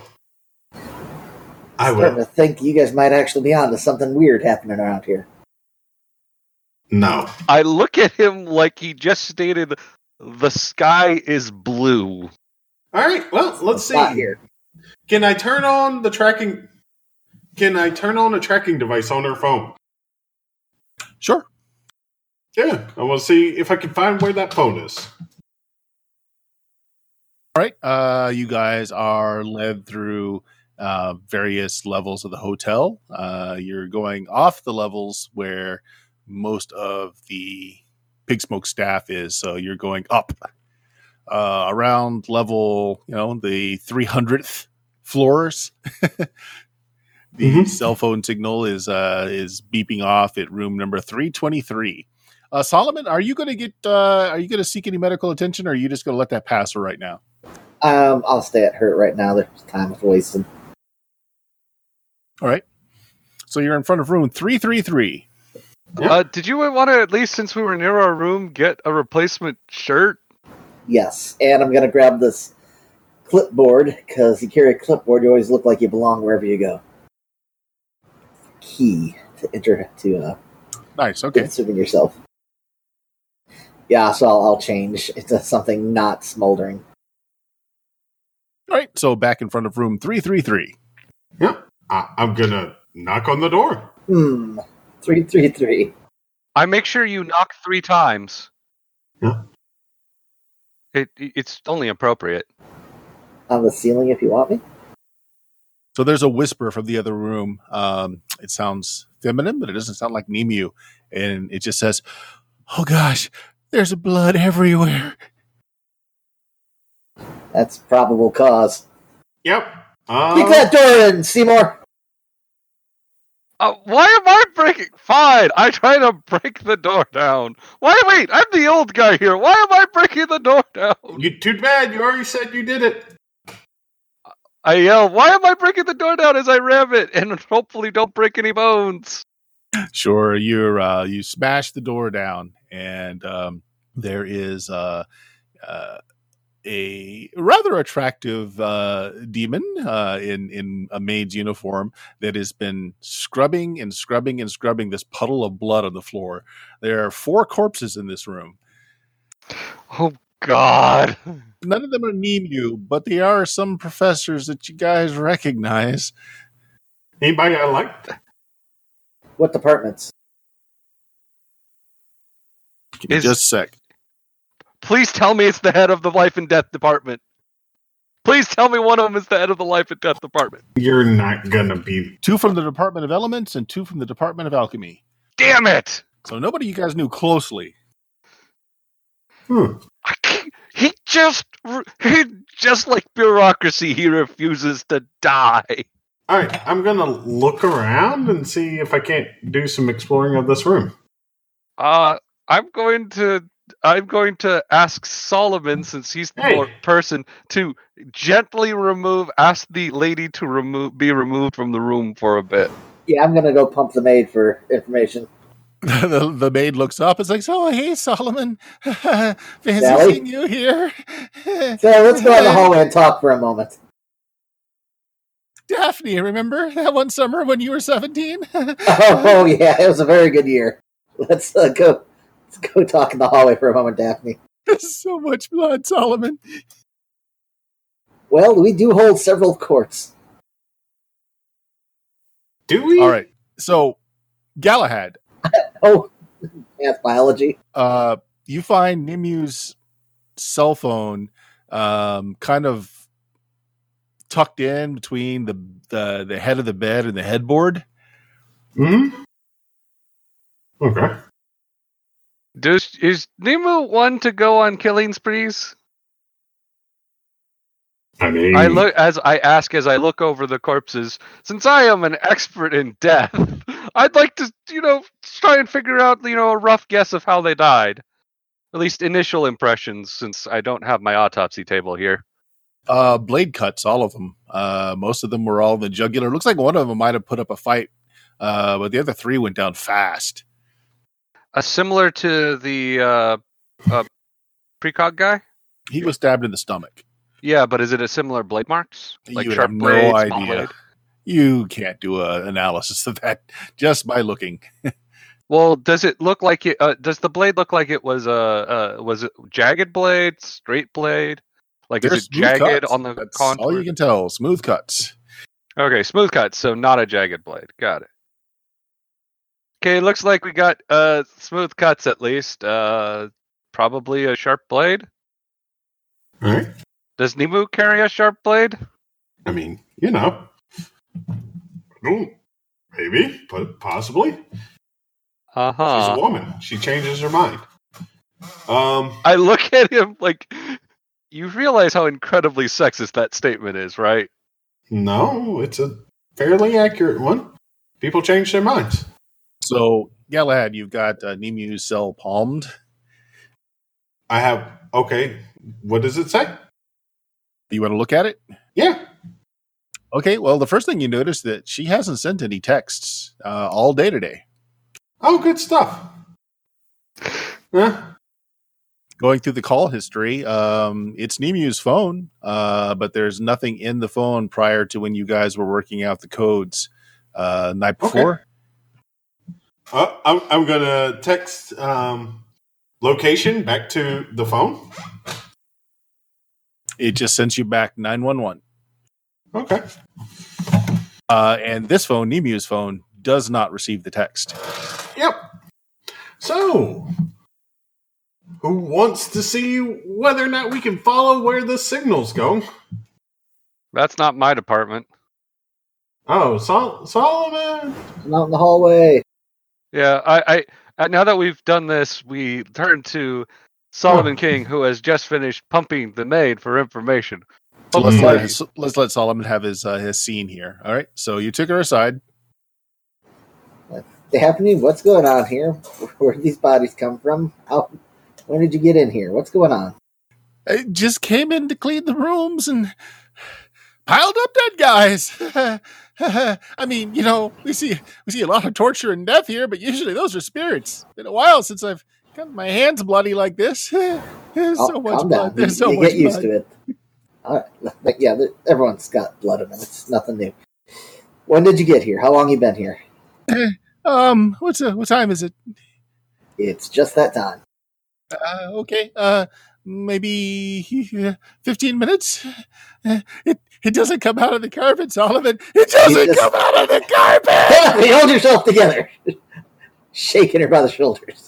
I I'm starting will. to think you guys might actually be onto something weird happening around here. No. I look at him like he just stated, "The sky is blue." All right. Well, let's It's not see. here. Can I turn on the tracking? Can I turn on a tracking device on her phone? Sure. Yeah. I want to see if I can find where that phone is. All right. Uh, you guys are led through uh, various levels of the hotel. Uh, you're going off the levels where most of the Pig Smoke staff is. So you're going up uh, around level, you know, the three hundredth floors. The Mhm. cell phone signal is uh, is beeping off at room number three twenty-three. Uh, Solomon, are you going to get? Uh, are you going to seek any medical attention, or are you just going to let that pass for right now? Um, I'll stay at hurt right now. There's time with wasting. All right. So you're in front of room three thirty-three. Yeah. Uh, did you want to, at least since we were near our room, get a replacement shirt? Yes, and I'm gonna grab this clipboard because you carry a clipboard. You always look like you belong wherever you go. Key to enter to uh, Nice. Okay. insert yourself. Yeah, so I'll, I'll change into something not smoldering. All right. So back in front of room three thirty-three. Yeah. I, I'm going to knock on the door. Hmm. Three three three. I make sure you knock three times. Yeah. It it's only appropriate. On the ceiling, if you want me. So there's a whisper from the other room. Um, it sounds feminine, but it doesn't sound like Nemu. And it just says, "Oh gosh, there's blood everywhere." That's probable cause. Yep. Uh, Kick that door in, Seymour. Uh, why am I breaking? Fine, I try to break the door down. Why? Wait, I'm the old guy here. Why am I breaking the door down? You too bad. You already said you did it. I yell, "Why am I breaking the door down?" as I ram it, and hopefully don't break any bones. Sure, you're uh, you smash the door down, and um, there is uh, uh, a rather attractive uh, demon uh, in in a maid's uniform that has been scrubbing and scrubbing and scrubbing this puddle of blood on the floor. There are four corpses in this room. Oh God! None of them are Nemu, but they are some professors that you guys recognize. Anybody I like? What departments? Give me Is- just a sec. Please tell me it's the head of the life and death department. Please tell me one of them is the head of the life and death department. You're not going to be. Two from the Department of Elements and two from the Department of Alchemy. Damn it! So nobody you guys knew closely. Hmm. I can't- He just, he just like bureaucracy, he refuses to die. All right. I'm going to look around and see if I can't do some exploring of this room. Uh, I'm going to, I'm going to ask Solomon, since he's the Hey. more person, to gently remove, ask the lady to remove, be removed from the room for a bit. Yeah, I'm gonna go pump the maid for information. the, the maid looks up. It's like, "Oh, hey, Solomon. Fancy Sally? seeing you here." So let's go in the hallway and talk for a moment. Daphne, remember that one summer when you were seventeen? Oh, oh yeah, it was a very good year. Let's uh, go. Let's go talk in the hallway for a moment, Daphne. So much blood, Solomon. Well, we do hold several courts. Do we? All right. So, Galahad, Oh, math biology. uh, you find Nimu's cell phone um, kind of tucked in between the, the the head of the bed and the headboard. Hmm. Okay. Does, is Nemu one to go on killing sprees? I mean, I look as I ask as I look over the corpses. Since I am an expert in death, I'd like to, you know, try and figure out, you know, a rough guess of how they died. At least initial impressions, since I don't have my autopsy table here. Uh, blade cuts, all of them. Uh, most of them were all in the jugular. Looks like one of them might have put up a fight, uh, but the other three went down fast. Uh, similar to the uh, uh, precog guy? He was stabbed in the stomach. Yeah, but is it a similar blade marks? Like You would sharp have blade, no small idea. blade? You can't do an analysis of that just by looking. Well, does it look like it? Uh, does the blade look like it was a uh, uh, was it jagged blade, straight blade? Like They're is it smooth jagged cuts. on the That's contour? all you can tell. Smooth cuts. Okay, smooth cuts, so not a jagged blade. Got it. Okay, looks like we got uh smooth cuts at least. Uh, probably a sharp blade. all right. Does Nimu carry a sharp blade? I mean, you know, Hmm, maybe, but possibly. Uh She's a huh. woman. She changes her mind. Um, I look at him like you realize how incredibly sexist that statement is, right? no, it's a fairly accurate one. People change their minds. So, Galahad, you've got uh, Nemu's cell palmed. I have. Okay, what does it say? You want to look at it? Yeah. Okay, well, the first thing you notice that she hasn't sent any texts uh, all day today. Oh, good stuff. Yeah. Going through the call history, um, it's Nemu's phone, uh, but there's nothing in the phone prior to when you guys were working out the codes uh, the night before. Uh, I'm, I'm gonna text um, location back to the phone. It just sends you back nine one one. Okay. Uh, and this phone, Nemu's phone, does not receive the text. Yep. So, who wants to see whether or not we can follow where the signals go? That's not my department. Oh, Sol- Solomon. Out in the hallway. Yeah, I, I uh, now that we've done this, we turn to Solomon Oh. King, who has just finished pumping the maid for information. So Oh, let's, Mhm. let, please. his- let's let Solomon have his uh, his scene here. All right. So you took her aside. Daphne, what's going on here? Where did these bodies come from? How, when did you get in here? What's going on? I just came in to clean the rooms and piled up dead guys. I mean, you know, we see we see a lot of torture and death here, but usually those are spirits. Been a while since I've got my hands bloody like this. There's Oh, so much calm blood. down. There's you so you much get used blood. to it. All right. But yeah, the- everyone's got blood in them. It's nothing new. When did you get here? How long you been here? Um, what's uh, what time is it? It's just that time. Uh, okay, uh, maybe uh, fifteen minutes. Uh, it it doesn't come out of the carpet, Solomon. It doesn't just- come out of the carpet. Daphne, hold yourself together. Shaking her by the shoulders.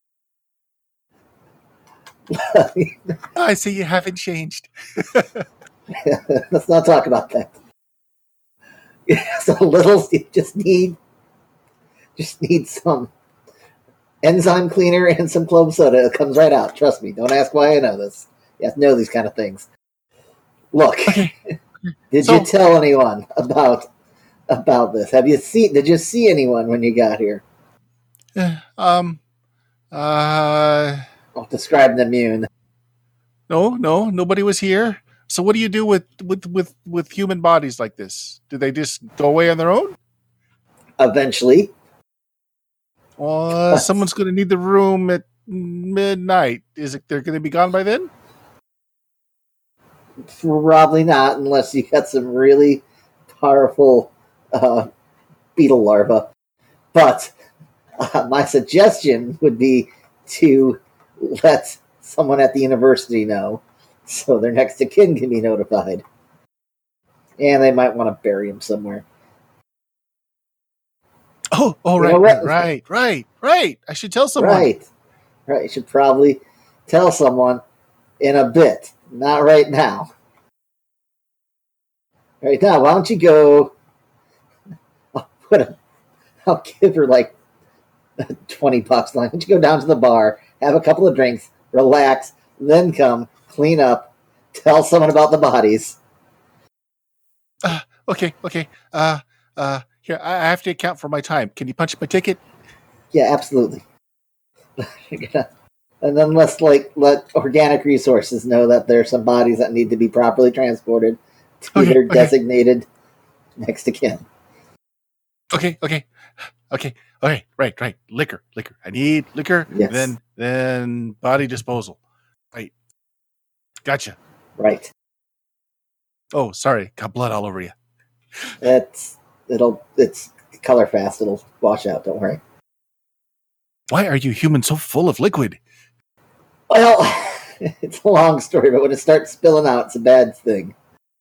I see you haven't changed. Let's not talk about that. It's a little. You just need, just need some enzyme cleaner and some club soda. It comes right out. Trust me. Don't ask why I know this. You have to know these kind of things. Look, Okay. did So- you tell anyone about about this? Have you seen? Did you see anyone when you got here? Uh, um, uh, Oh, describe the immune. no, no, nobody was here. So what do you do with with with with human bodies like this? Do they just go away on their own? Eventually, Well, someone's going to need the room at midnight. Is it? They're going to be gone by then? probably not, unless you got some really powerful uh, beetle larva. But uh, my suggestion would be to let someone at the university know, so their next of kin can be notified. And they might want to bury him somewhere. Oh, oh, You right, know right, what? right, right, right. I should tell someone. Right. Right. You should probably tell someone in a bit. Not right now. Right now, why don't you go? I'll put a, I'll give her like twenty bucks. Why don't you go down to the bar, have a couple of drinks, relax, then come, clean up, tell someone about the bodies, Uh, okay, okay. Uh, uh, here, I I have to account for my time. Can you punch my ticket? Yeah, absolutely. And then let's like let organic resources know that there are some bodies that need to be properly transported to Okay, their okay. designated next to kin. Okay, okay, okay, okay. Right, right. Liquor, liquor. I need liquor. Yes. Then, then body disposal. Right. Gotcha. Right. Oh, sorry. Got blood all over you. It's it'll it's color fast. It'll wash out. Don't worry. Why are you humans so full of liquid? Well, it's a long story, but when it starts spilling out, it's a bad thing.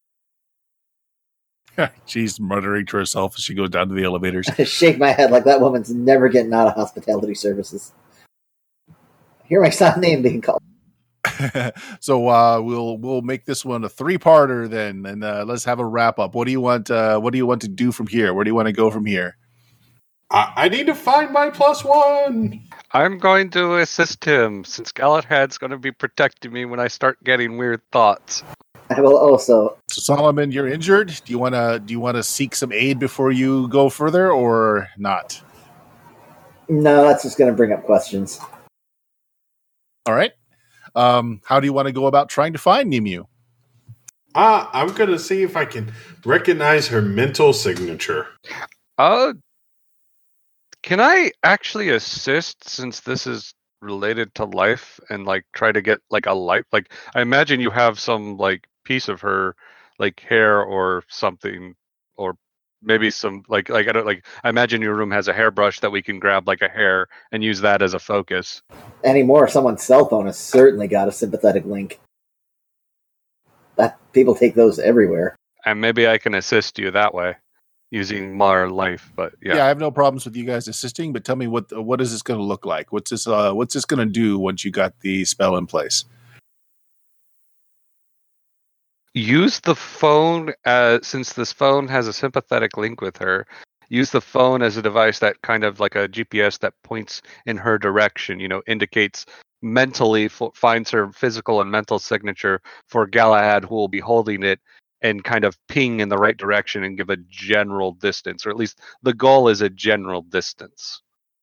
She's muttering to herself as she goes down to the elevators. I shake my head like that woman's never getting out of hospitality services. I hear my son's name being called. So uh, we'll we'll make this one a three-parter then, and uh, let's have a wrap up. What do you want? Uh, what do you want to do from here? Where do you want to go from here? I, I need to find my plus one. I'm going to assist him since Galahad's going to be protecting me when I start getting weird thoughts. I will also. So Solomon, you're injured. Do you want to do you want to seek some aid before you go further, or not? No, that's just going to bring up questions. All right. Um, how do you want to go about trying to find Nemu? Uh, I'm going to see if I can recognize her mental signature. Uh, can I actually assist since this is related to life and like try to get like a life? Like I imagine you have some like piece of her like hair or something, or maybe some like like I don't like. I imagine your room has a hairbrush that we can grab like a hair and use that as a focus. Anymore, someone's cell phone has certainly got a sympathetic link. That people take those everywhere. And maybe I can assist you that way using Mar Life. But yeah. Yeah, I have no problems with you guys assisting, but tell me what what is this going to look like? What's this? Uh, what's this going to do once you got the spell in place? Use the phone as, since this phone has a sympathetic link with her. Use the phone as a device that kind of like a G P S that points in her direction. You know, indicates mentally f- finds her physical and mental signature for Galahad, who will be holding it, and kind of ping in the right direction and give a general distance, or at least the goal is a general distance.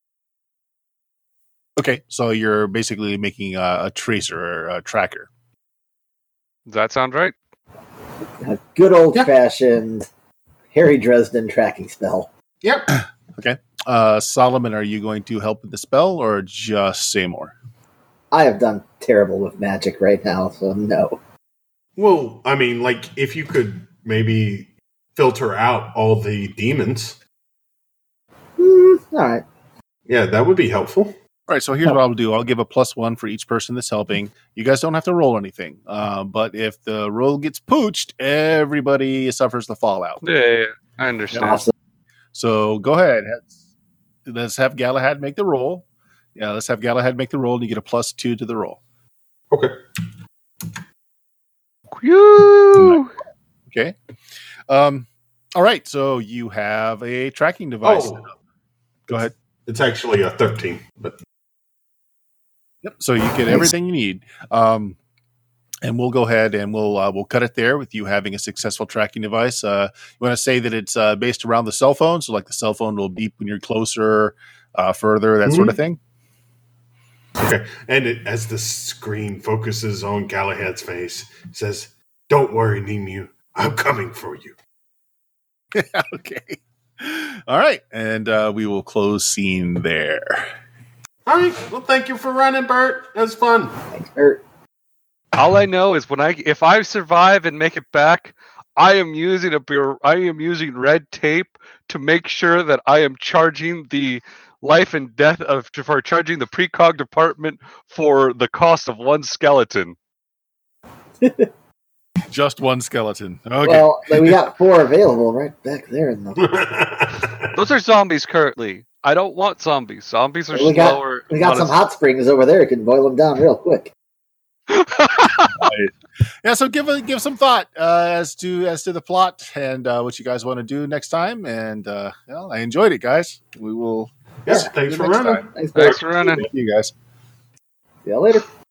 Okay, so you're basically making a, a tracer or a tracker. Does that sound right? A good old-fashioned Harry Dresden tracking spell. Yep. Okay. Uh, Solomon, are you going to help with the spell or just say more? I have done terrible with magic right now, so no. Well, I mean, like, if you could maybe filter out all the demons. Mm, all right. Yeah, that would be helpful. All right, so here's what I'll do. I'll give a plus one for each person that's helping. You guys don't have to roll anything. Uh, but if the roll gets pooched, everybody suffers the fallout. Yeah, yeah, yeah. I understand. Awesome. So go ahead. Let's, let's have Galahad make the roll. Yeah, let's have Galahad make the roll, and you get a plus two to the roll. Okay. Whew. Okay. Um, all right, so you have a tracking device. Oh. Go ahead. It's actually a thirteen, but Yep. So you get everything you need. Um, and we'll go ahead and we'll uh, we'll cut it there with you having a successful tracking device. Uh, you want to say that it's uh, based around the cell phone, so like the cell phone will beep when you're closer, uh, further, that mm-hmm. sort of thing. Okay. And it, as the screen focuses on Galahad's face, it says, "Don't worry, Nemu. I'm coming for you." Okay. All right. And uh, we will close scene there. All right. Well, thank you for running, Bert. That was fun. Thanks, Bert. All I know is when I if I survive and make it back, I am using a I am using red tape to make sure that I am charging the life and death of for charging the precog department for the cost of one skeleton. Just one skeleton. Okay. Well, we got four available right back there in the. Those are zombies currently. I don't want zombies. Zombies are we got, slower. We got some hot springs over there. You can boil them down real quick. Right. Yeah, so give a, give some thought uh, as to as to the plot and uh, what you guys want to do next time. And uh, well, I enjoyed it, guys. We will. Yes, yeah, thanks for running. Thanks, thanks for running. Thank you, guys. See you later.